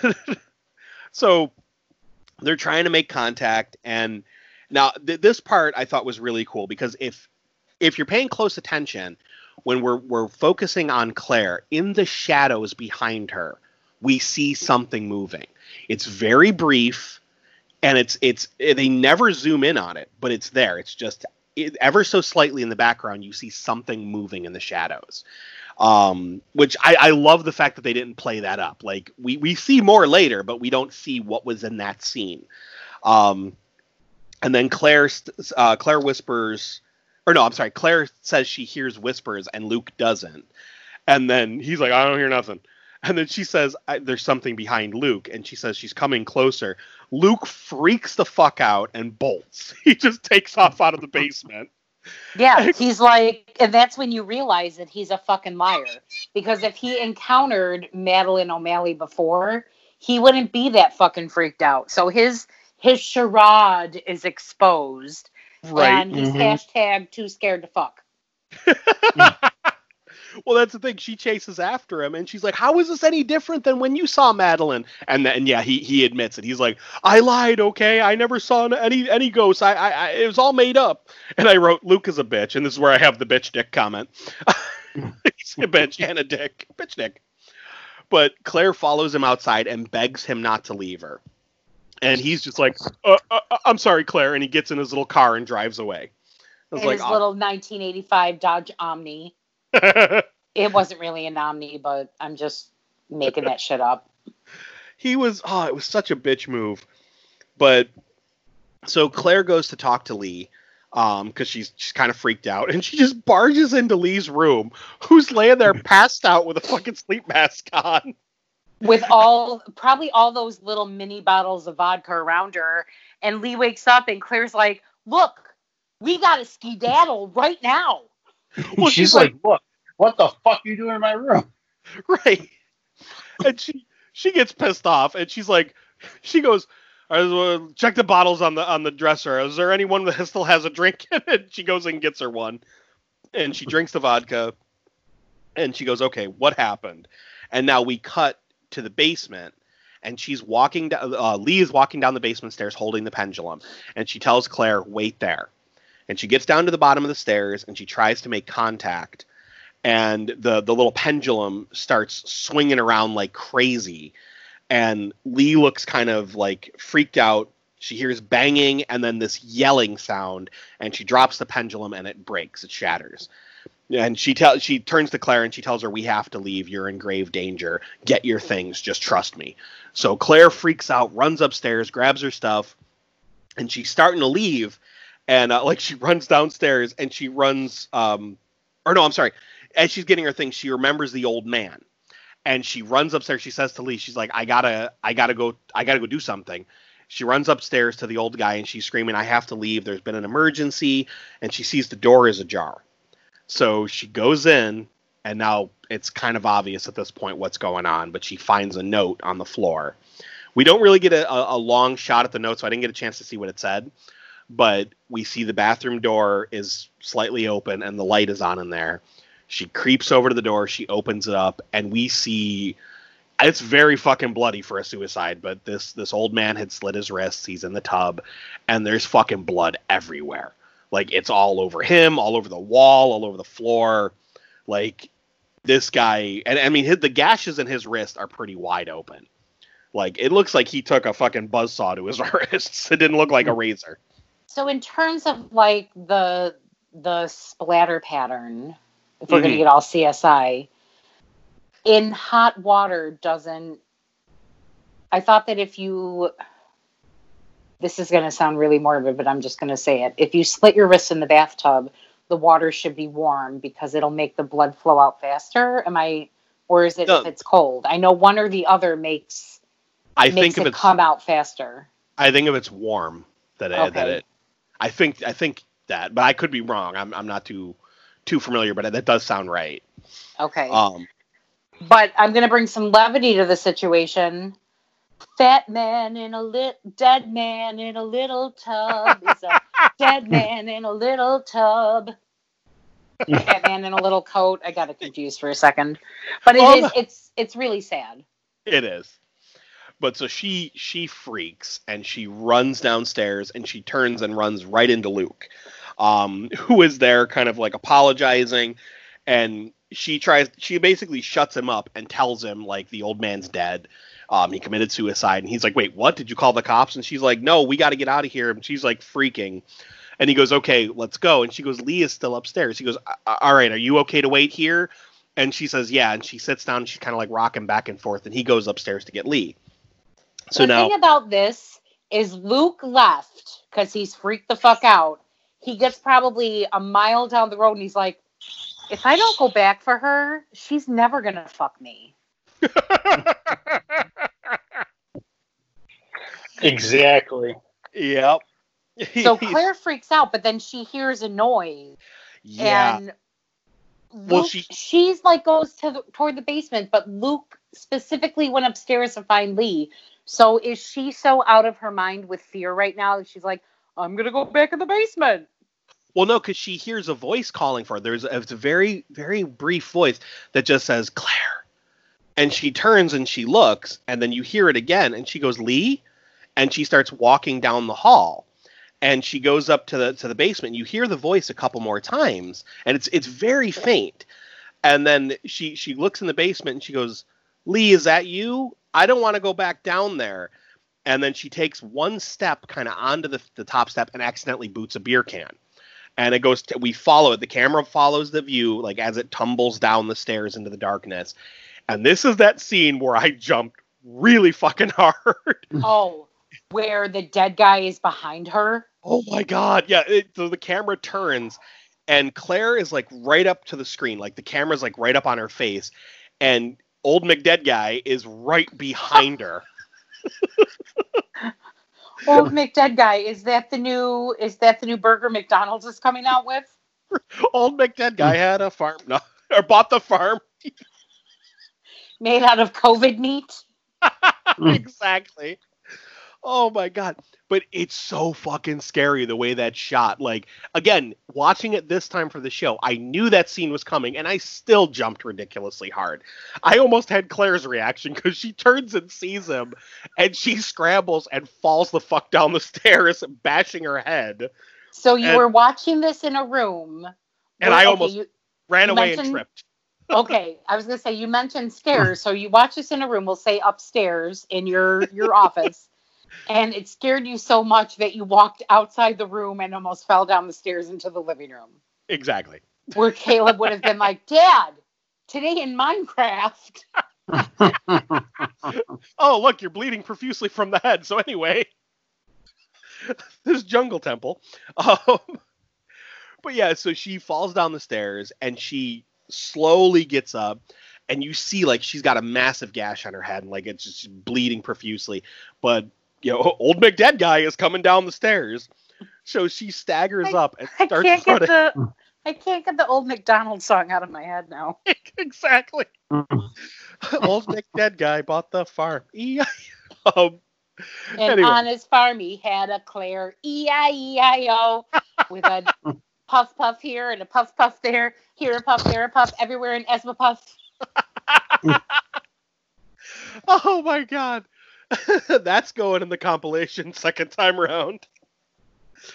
so they're trying to make contact, and now this part I thought was really cool, because if you're paying close attention, when we're focusing on Claire, in the shadows behind her, we see something moving. It's very brief, and it's they never zoom in on it, but it's there. It's just ever so slightly in the background, you see something moving in the shadows. Which I love the fact that they didn't play that up. Like, we see more later, but we don't see what was in that scene. And then Claire whispers, or no, I'm sorry, Claire says she hears whispers and Luke doesn't. And then he's like, I don't hear nothing. And then she says, there's something behind Luke. And she says she's coming closer. Luke freaks the fuck out and bolts. He just takes off out of the basement. Yeah, he's like, and that's when you realize that he's a fucking liar. Because if he encountered Madeline O'Malley before, he wouldn't be that fucking freaked out. So his charade is exposed. Right. And he's hashtag too scared to fuck. Well, that's the thing. She chases after him, and she's like, how is this any different than when you saw Madeline? And yeah, he admits it. He's like, I lied, okay? I never saw any ghosts. It was all made up. And I wrote, Luke is a bitch, and this is where I have the bitch dick comment. He's a bitch and a dick. Bitch dick. But Claire follows him outside and begs him not to leave her. And he's just like, I'm sorry, Claire. And he gets in his little car and drives away. His little 1985 Dodge Omni. It wasn't really an Omni, but I'm just making that shit up. It was such a bitch move. But so Claire goes to talk to Lee, because she's kind of freaked out, and she just barges into Lee's room, who's laying there passed out with a fucking sleep mask on. With probably all those little mini bottles of vodka around her, and Lee wakes up and Claire's like, look, we gotta skedaddle right now. Well, she's like, look, what the fuck are you doing in my room? Right. And she gets pissed off, and she goes, check the bottles on the dresser. Is there anyone that still has a drink in it? She goes and gets her one, and she drinks the vodka, and she goes, okay, what happened? And now we cut to the basement, and she's walking down. Lee is walking down the basement stairs holding the pendulum, and she tells Claire, wait there. And she gets down to the bottom of the stairs, and she tries to make contact. And the little pendulum starts swinging around like crazy. And Lee looks kind of like freaked out. She hears banging and then this yelling sound. And she drops the pendulum and it breaks. It shatters. And she turns to Claire and she tells her, we have to leave. You're in grave danger. Get your things. Just trust me. So Claire freaks out, runs upstairs, grabs her stuff. And she's starting to leave. And she runs downstairs and she runs, as she's getting her things, she remembers the old man, and she runs upstairs. She says to Lee, she's like, I gotta go do something. She runs upstairs to the old guy and she's screaming, I have to leave. There's been an emergency. And she sees the door is ajar. So she goes in, and now it's kind of obvious at this point what's going on, but she finds a note on the floor. We don't really get a long shot at the note, so I didn't get a chance to see what it said. But we see the bathroom door is slightly open and the light is on in there. She creeps over to the door. She opens it up and we see it's very fucking bloody for a suicide. But this old man had slit his wrists. He's in the tub and there's fucking blood everywhere. Like, it's all over him, all over the wall, all over the floor. Like, this guy, and I mean, the gashes in his wrist are pretty wide open. Like, it looks like he took a fucking buzzsaw to his wrists. It didn't look like a razor. So in terms of, like, the splatter pattern, if we're going to get all CSI, in hot water I thought that if you... This is going to sound really morbid, but I'm just going to say it. If you slit your wrist in the bathtub, the water should be warm because it'll make the blood flow out faster. Or is it if it's cold? I know one or the other makes it come out faster. I think if it's warm, I think that, but I could be wrong. I'm not too familiar, but that does sound right. Okay. But I'm going to bring some levity to the situation. Fat man in dead man in a little tub is a dead man in a little tub. Fat man in a little coat. I got it confused for a second, but it's really sad. It is. But so she freaks and she runs downstairs and she turns and runs right into Luke, who is there kind of like apologizing, and she basically shuts him up and tells him like the old man's dead. He committed suicide, and he's like, wait, what? Did you call the cops? And she's like, no, we got to get out of here. And she's like freaking. And he goes, okay, let's go. And she goes, Lee is still upstairs. He goes, all right, are you okay to wait here? And she says, yeah. And she sits down and she's kind of like rocking back and forth. And he goes upstairs to get Lee. So the thing about this is Luke left because he's freaked the fuck out. He gets probably a mile down the road and he's like, if I don't go back for her, she's never going to fuck me. Exactly. Yep. So Claire freaks out, but then she hears a noise. Yeah. And Luke, she's like goes toward the basement, but Luke specifically went upstairs to find Lee. So is she so out of her mind with fear right now that she's like, I'm going to go back in the basement? Well, no, because she hears a voice calling for her. It's a very, very brief voice that just says, Claire. And she turns and she looks, and then you hear it again, and she goes, Lee? And she starts walking down the hall. And she goes up to the basement. You hear the voice a couple more times, and it's very faint. And then she looks in the basement, and she goes, Lee, is that you? I don't want to go back down there. And then she takes one step kind of onto the top step and accidentally boots a beer can. And it goes we follow it. The camera follows the view like as it tumbles down the stairs into the darkness. And this is that scene where I jumped really fucking hard. Oh, where the dead guy is behind her? Oh my God. Yeah. So the camera turns and Claire is like right up to the screen. Like the camera's like right up on her face. And old McDead guy is right behind her. Old McDead guy, is that the new burger McDonald's is coming out with? Old McDead guy had a farm, or bought the farm. Made out of COVID meat? Exactly. Oh my God. But it's so fucking scary the way that's shot. Like, again, watching it this time for the show, I knew that scene was coming and I still jumped ridiculously hard. I almost had Claire's reaction because she turns and sees him and she scrambles and falls the fuck down the stairs, bashing her head. So you were watching this in a room. And I almost ran away and tripped. Okay, I was going to say, you mentioned stairs. So you watch this in a room, we'll say upstairs in your office. And it scared you so much that you walked outside the room and almost fell down the stairs into the living room. Exactly. Where Caleb would have been like, Dad, today in Minecraft. Oh, look, you're bleeding profusely from the head. So anyway, this jungle temple. But yeah, so she falls down the stairs and she slowly gets up. And you see, like, she's got a massive gash on her head and, like, it's just bleeding profusely. But, you know, old McDead guy is coming down the stairs. So she staggers up and starts running. I can't get the old McDonald song out of my head now. Exactly. Old McDead guy bought the farm. And on his farm, he had a Claire E-I-E-I-O with a puff puff here and a puff puff there. Here a puff, there a puff, everywhere an Esma puff. Oh my God. That's going in the compilation second time around.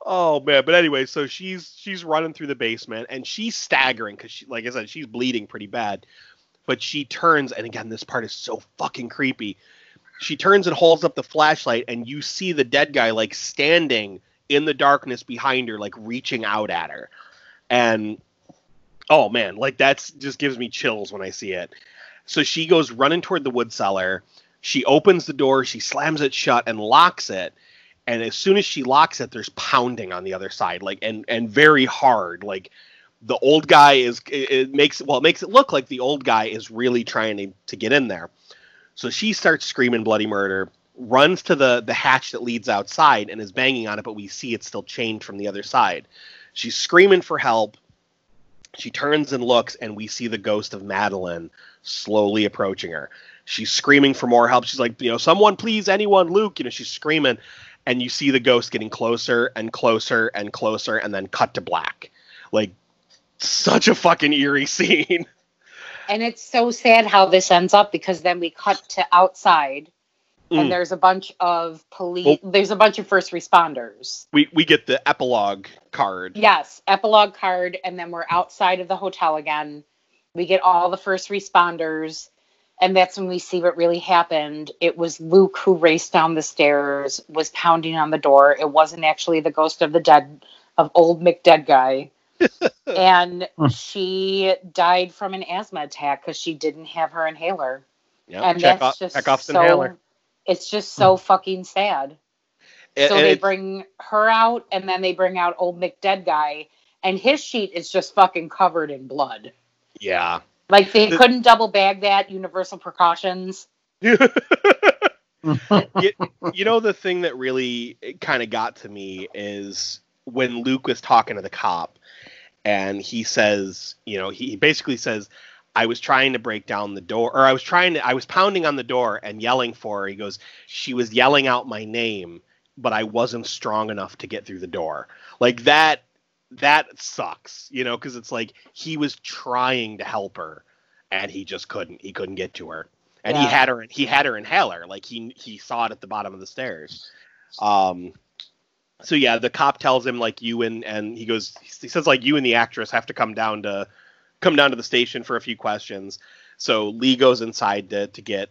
Oh man, but anyway, so she's running through the basement and she's staggering because she, like I said, she's bleeding pretty bad. But she turns, and again, this part is so fucking creepy. She turns and holds up the flashlight, and you see the dead guy like standing in the darkness behind her, like reaching out at her. And oh man, like that's just gives me chills when I see it. So she goes running toward the wood cellar. She opens the door, she slams it shut and locks it. And as soon as she locks it, there's pounding on the other side, like and very hard. Like the old guy it makes it look like the old guy is really trying to get in there. So she starts screaming bloody murder, runs to the hatch that leads outside and is banging on it, but we see it's still chained from the other side. She's screaming for help. She turns and looks, and we see the ghost of Madeline slowly approaching her. She's screaming for more help. She's like, someone please, anyone, Luke. She's screaming. And you see the ghost getting closer and closer and closer, and then cut to black. Like, such a fucking eerie scene. And it's so sad how this ends up, because then we cut to outside, and there's a bunch of police. Well, there's a bunch of first responders. We get the epilogue card. Yes, epilogue card, and then we're outside of the hotel again. We get all the first responders. And that's when we see what really happened. It was Luke who raced down the stairs, was pounding on the door. It wasn't actually the ghost of old Dead Guy. And she died from an asthma attack because she didn't have her inhaler. Yep, and that's just inhaler. It's just so fucking sad. So they bring her out, and then they bring out old Dead Guy, and his sheet is just fucking covered in blood. Yeah. Like, they couldn't double bag that. Universal precautions. The thing that really kind of got to me is when Luke was talking to the cop, and he says, he basically says, I was trying to break down the door, or I was pounding on the door and yelling for her. He goes, she was yelling out my name, but I wasn't strong enough to get through the door. Like, that sucks, because it's like he was trying to help her and he just couldn't. He couldn't get to her. And he had her inhaler. Like he saw it at the bottom of the stairs. So yeah, the cop tells him like he says like you and the actress have to come down to the station for a few questions. So Luke goes inside to get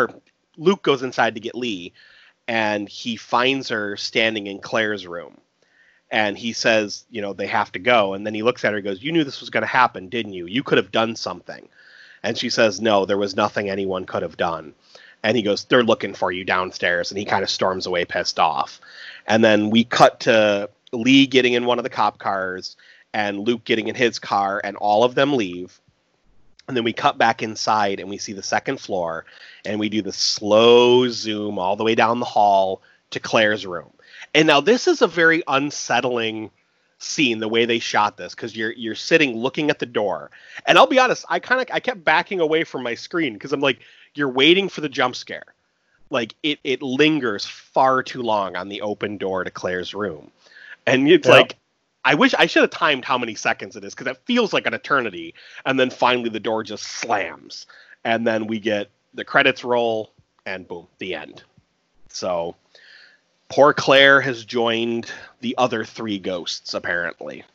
Lee, and he finds her standing in Claire's room. And he says, they have to go. And then he looks at her and goes, you knew this was going to happen, didn't you? You could have done something. And she says, no, there was nothing anyone could have done. And he goes, they're looking for you downstairs. And he kind of storms away pissed off. And then we cut to Lee getting in one of the cop cars and Luke getting in his car, and all of them leave. And then we cut back inside and we see the second floor, and we do the slow zoom all the way down the hall to Claire's room. And now this is a very unsettling scene, the way they shot this, because you're sitting looking at the door. And I'll be honest, I kept backing away from my screen because I'm like, you're waiting for the jump scare. Like it lingers far too long on the open door to Claire's room. And it's like, I wish I should have timed how many seconds it is, because it feels like an eternity. And then finally the door just slams. And then we get the credits roll and boom, the end. So poor Claire has joined the other three ghosts, apparently.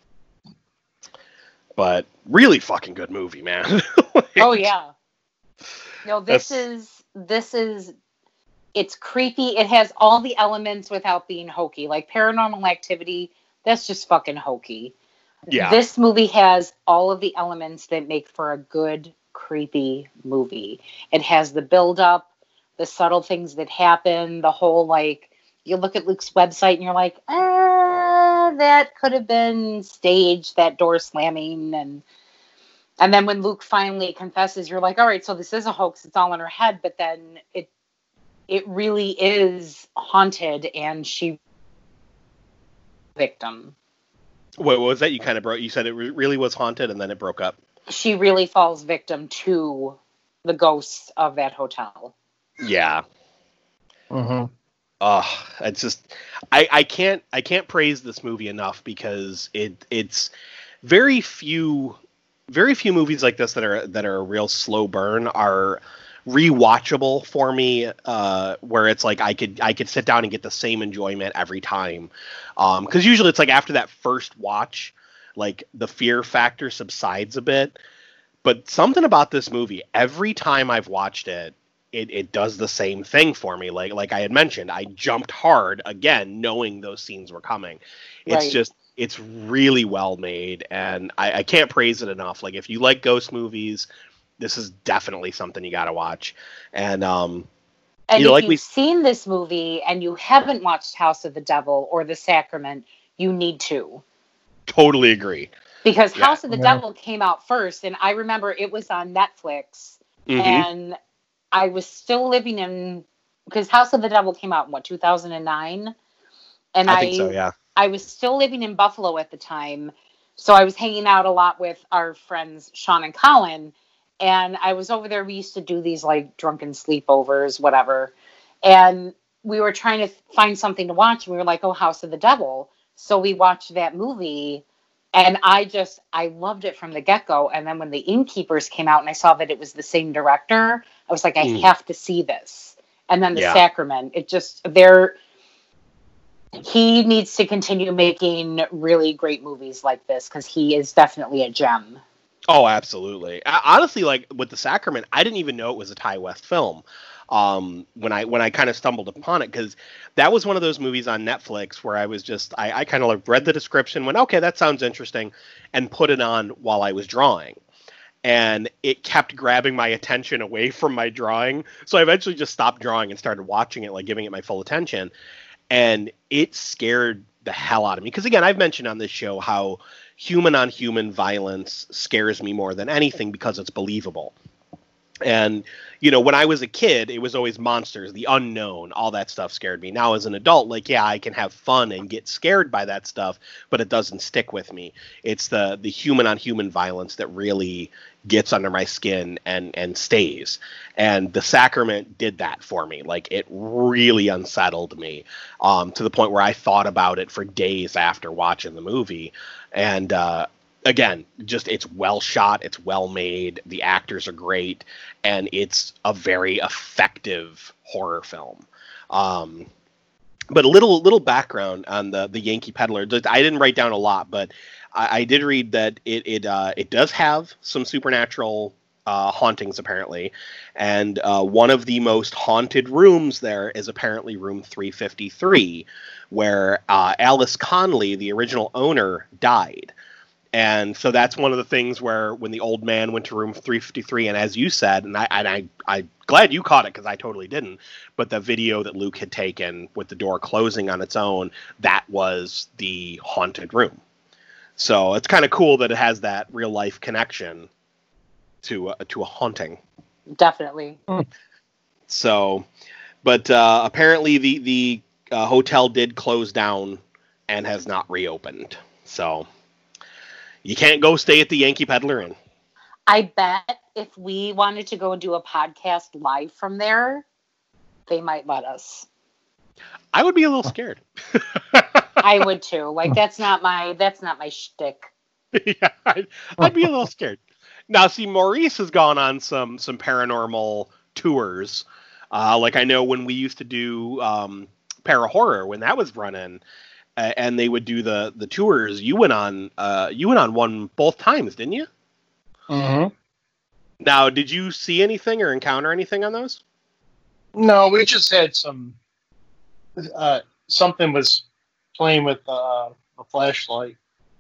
But really fucking good movie, man. Oh, yeah. No, this is, it's creepy. It has all the elements without being hokey. Like Paranormal Activity, that's just fucking hokey. Yeah. This movie has all of the elements that make for a good, creepy movie. It has the build-up, the subtle things that happen, the whole, like, you look at Luke's website and you're like, that could have been staged, that door slamming. And then when Luke finally confesses, you're like, all right, so this is a hoax. It's all in her head. But then it really is haunted, and she victim. What was that? You kind of broke. You said it really was haunted, and then it broke up. She really falls victim to the ghosts of that hotel. Yeah. Mm-hmm. It's just I can't praise this movie enough, because it's very few movies like this that are a real slow burn are rewatchable for me, where it's like I could sit down and get the same enjoyment every time. Because usually it's like after that first watch, like the fear factor subsides a bit. But something about this movie, every time I've watched it, it does the same thing for me. Like I had mentioned, I jumped hard again, knowing those scenes were coming. It's just, it's really well made, and I can't praise it enough. Like, if you like ghost movies, this is definitely something you got to watch. And if you've seen this movie and you haven't watched House of the Devil or The Sacrament, you need to. Totally agree. Because House of the Devil came out first, and I remember it was on Netflix, and I was still living in, because House of the Devil came out in 2009? And I think so, yeah. I was still living in Buffalo at the time, so I was hanging out a lot with our friends Sean and Colin, and I was over there. We used to do these like drunken sleepovers, whatever, and we were trying to find something to watch, and we were like, oh, House of the Devil. So we watched that movie, and I loved it from the get-go. And then when The Innkeepers came out and I saw that it was the same director, I was like, I have to see this. And then The Sacrament, he needs to continue making really great movies like this, because he is definitely a gem. Oh, absolutely. Honestly, like with The Sacrament, I didn't even know it was a Ti West film when I kind of stumbled upon it, because that was one of those movies on Netflix where I was just, I kind of like read the description, went, okay, that sounds interesting, and put it on while I was drawing. And it kept grabbing my attention away from my drawing. So I eventually just stopped drawing and started watching it, like giving it my full attention. And it scared the hell out of me. Because, again, I've mentioned on this show how human-on-human violence scares me more than anything because it's believable. And, you know, when I was a kid, it was always monsters, the unknown, all that stuff scared me. Now, as an adult, like, yeah, I can have fun and get scared by that stuff, but it doesn't stick with me. It's the human-on-human violence that really gets under my skin and stays. And The Sacrament did that for me. Like, it really unsettled me to the point where I thought about it for days after watching the movie. And, again, just it's well shot, it's well made, the actors are great, and it's a very effective horror film. But a little background on the Yankee Peddler. I didn't write down a lot, but I did read that it does have some supernatural hauntings, apparently, and one of the most haunted rooms there is apparently room 353, where Alice Conley, the original owner, died. And so that's one of the things where when the old man went to room 353, and as you said, and I'm glad you caught it because I totally didn't, but the video that Luke had taken with the door closing on its own, that was the haunted room. So it's kind of cool that it has that real life connection to a haunting. Definitely. So, but apparently the hotel did close down and has not reopened. So you can't go stay at the Yankee Peddler Inn. I bet if we wanted to go and do a podcast live from there, they might let us. I would be a little scared. I would too. Like, that's not my shtick. Yeah, I'd be a little scared. Now, see, Maurice has gone on some paranormal tours. Like I know when we used to do Para-Horror, when that was running, and they would do the tours, you went on one both times, didn't you? Mm-hmm. Now, did you see anything or encounter anything on those? No, we just had some. Something was playing with a flashlight.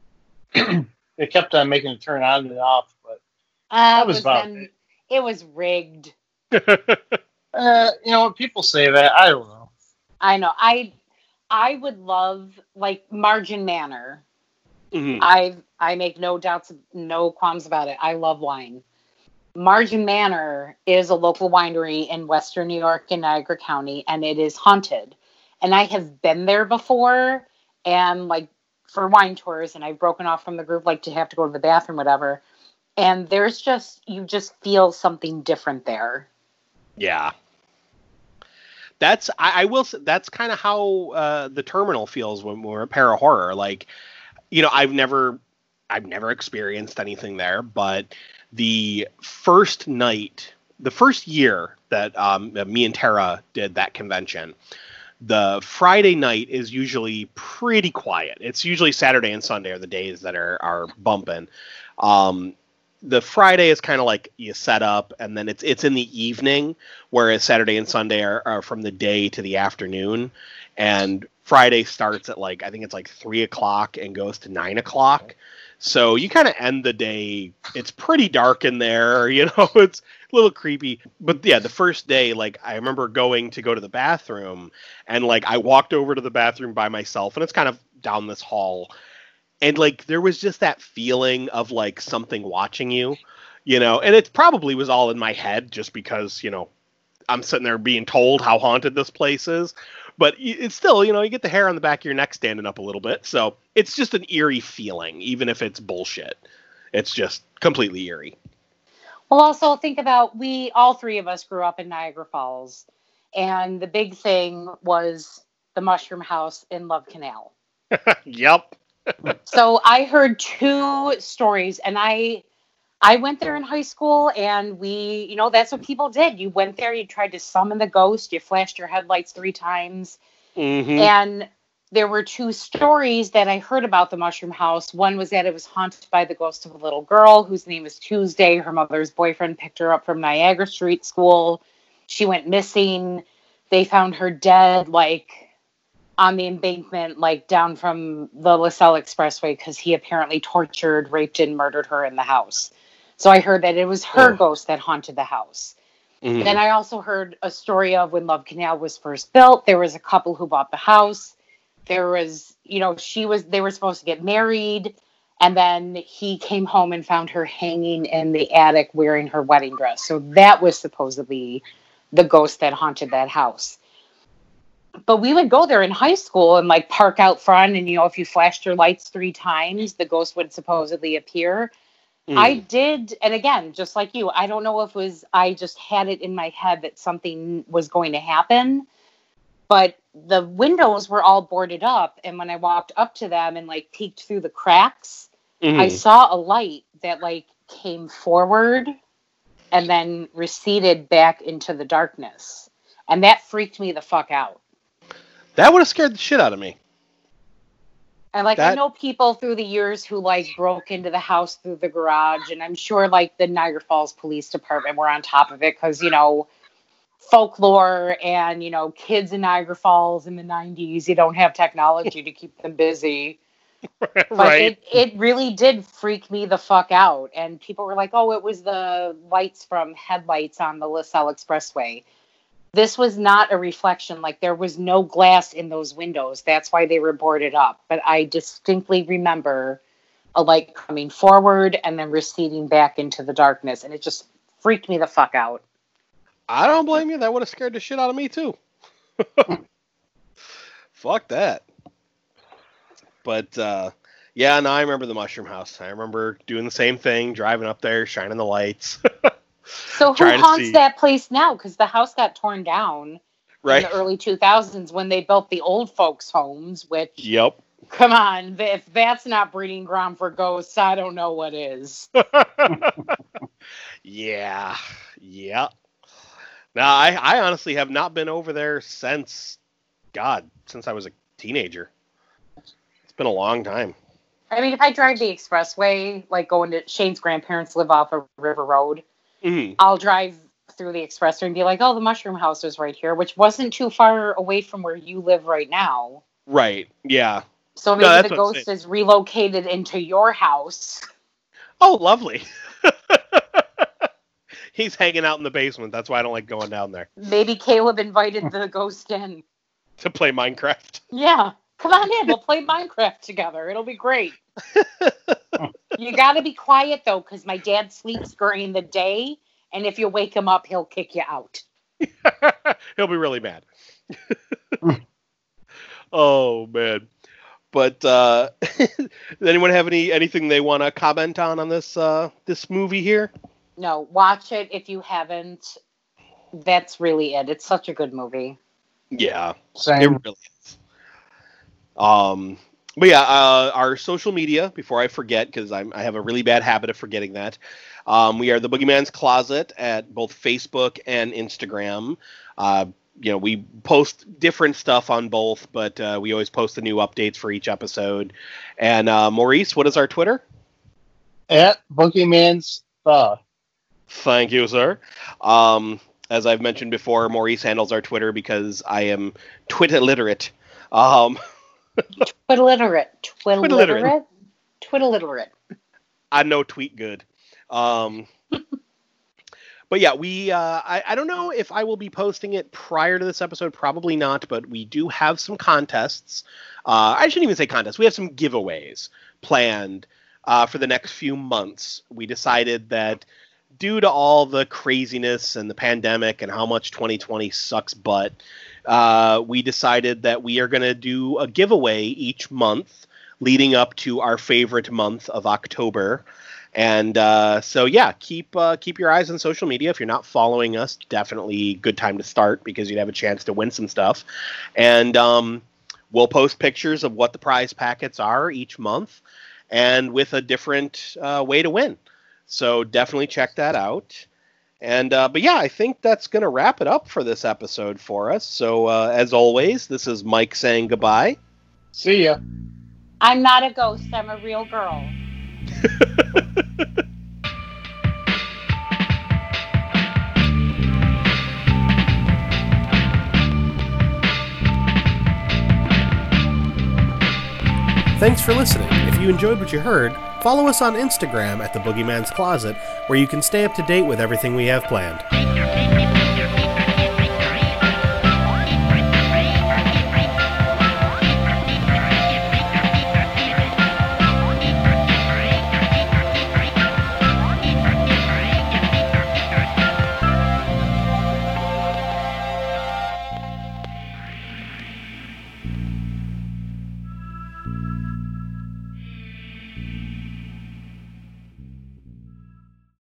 It kept on making it turn on and off, but that was about it. It was rigged. People say that. I don't know. I know. I would love, like, Margin Manor. Mm-hmm. I make no doubts, no qualms about it. I love wine. Margin Manor is a local winery in Western New York in Niagara County, and it is haunted. And I have been there before, and like for wine tours, and I've broken off from the group, like to have to go to the bathroom, whatever. And you just feel something different there. Yeah. I will say, that's kind of how the Terminal feels when we're at Para-Horror. Like, I've never experienced anything there, but the first night the first year that me and Tara did that convention, the Friday night is usually pretty quiet. It's usually Saturday and Sunday are the days that are bumping. The Friday is kind of like you set up, and then it's in the evening, whereas Saturday and Sunday are from the day to the afternoon. And Friday starts at I think it's 3:00 and goes to 9:00. So you kind of end the day. It's pretty dark in there, it's a little creepy. But yeah, the first day, I remember go to the bathroom, and I walked over to the bathroom by myself, and it's kind of down this hall. And there was just that feeling of something watching you, and it probably was all in my head just because, I'm sitting there being told how haunted this place is. But it's still, you get the hair on the back of your neck standing up a little bit. So it's just an eerie feeling, even if it's bullshit. It's just completely eerie. Well, also think about, all three of us grew up in Niagara Falls. And the big thing was the Mushroom House in Love Canal. Yep. So I heard 2 stories, and I went there in high school, and that's what people did. You went there, you tried to summon the ghost, you flashed your headlights 3 times. Mm-hmm. And there were 2 stories that I heard about the Mushroom House. One was that it was haunted by the ghost of a little girl whose name was Tuesday. Her mother's boyfriend picked her up from Niagara Street School. She went missing. They found her dead, on the embankment, down from the LaSalle Expressway, because he apparently tortured, raped, and murdered her in the house. So I heard that it was her ghost that haunted the house. Mm-hmm. Then I also heard a story of when Love Canal was first built, there was a couple who bought the house. There was, they were supposed to get married, and then he came home and found her hanging in the attic wearing her wedding dress. So that was supposedly the ghost that haunted that house. But we would go there in high school and park out front, and if you flashed your lights 3 times, the ghost would supposedly appear. I did, and again, just like you, I don't know if I just had it in my head that something was going to happen, but the windows were all boarded up, and when I walked up to them and peeked through the cracks, I saw a light that came forward and then receded back into the darkness, and that freaked me the fuck out. That would have scared the shit out of me. And I know people through the years who broke into the house through the garage, and I'm sure the Niagara Falls Police Department were on top of it because, folklore and, kids in Niagara Falls in the 90s, you don't have technology to keep them busy. Right. But it really did freak me the fuck out. And people were like, oh, it was the lights from headlights on the LaSalle Expressway. This was not a reflection. There was no glass in those windows. That's why they were boarded up. But I distinctly remember a light coming forward and then receding back into the darkness. And it just freaked me the fuck out. I don't blame you. That would have scared the shit out of me, too. Fuck that. But, yeah, no, I remember the Mushroom House. I remember doing the same thing, driving up there, shining the lights. So who haunts that place now? Because the house got torn down in the early 2000s when they built the old folks' homes, which, yep. Come on, if that's not breeding ground for ghosts, I don't know what is. Yeah. Now, I honestly have not been over there since I was a teenager. It's been a long time. I mean, if I drive the expressway, going to Shane's grandparents live off of River Road, I'll drive through the expressway and be like, oh, the Mushroom House is right here, which wasn't too far away from where you live right now. Right, yeah. So maybe the ghost is relocated into your house. Oh, lovely. He's hanging out in the basement. That's why I don't like going down there. Maybe Caleb invited the ghost in. To play Minecraft. Yeah. Come on in. We'll play Minecraft together. It'll be great. You got to be quiet, though, because my dad sleeps during the day, and if you wake him up, he'll kick you out. He'll be really mad. Oh, man. But does anyone have anything they want to comment on this movie here? No, watch it if you haven't. That's really it. It's such a good movie. Yeah, Same. it really is. But yeah, our social media, before I forget, because I have a really bad habit of forgetting that, we are the Boogeyman's Closet at both Facebook and Instagram. We post different stuff on both, but we always post the new updates for each episode. And Maurice, what is our Twitter? At Boogeyman's Thank you, sir. As I've mentioned before, Maurice handles our Twitter because I am Twit-illiterate. Twit-illiterate. I know tweet good. But yeah, we I don't know if I will be posting it prior to this episode. Probably not, but we do have some contests. I shouldn't even say contests. We have some giveaways planned for the next few months. We decided that due to all the craziness and the pandemic and how much 2020 sucks butt, we decided that we are going to do a giveaway each month leading up to our favorite month of October. And so, yeah, keep your eyes on social media. If you're not following us, definitely good time to start because you'd have a chance to win some stuff. And we'll post pictures of what the prize packets are each month and with a different way to win. So definitely check that out. And but yeah, I think that's going to wrap it up for this episode for us. So as always, this is Mike saying goodbye. See ya. I'm not a ghost. I'm a real girl. Thanks for listening. If you enjoyed what you heard, follow us on Instagram at The Boogeyman's Closet, where you can stay up to date with everything we have planned.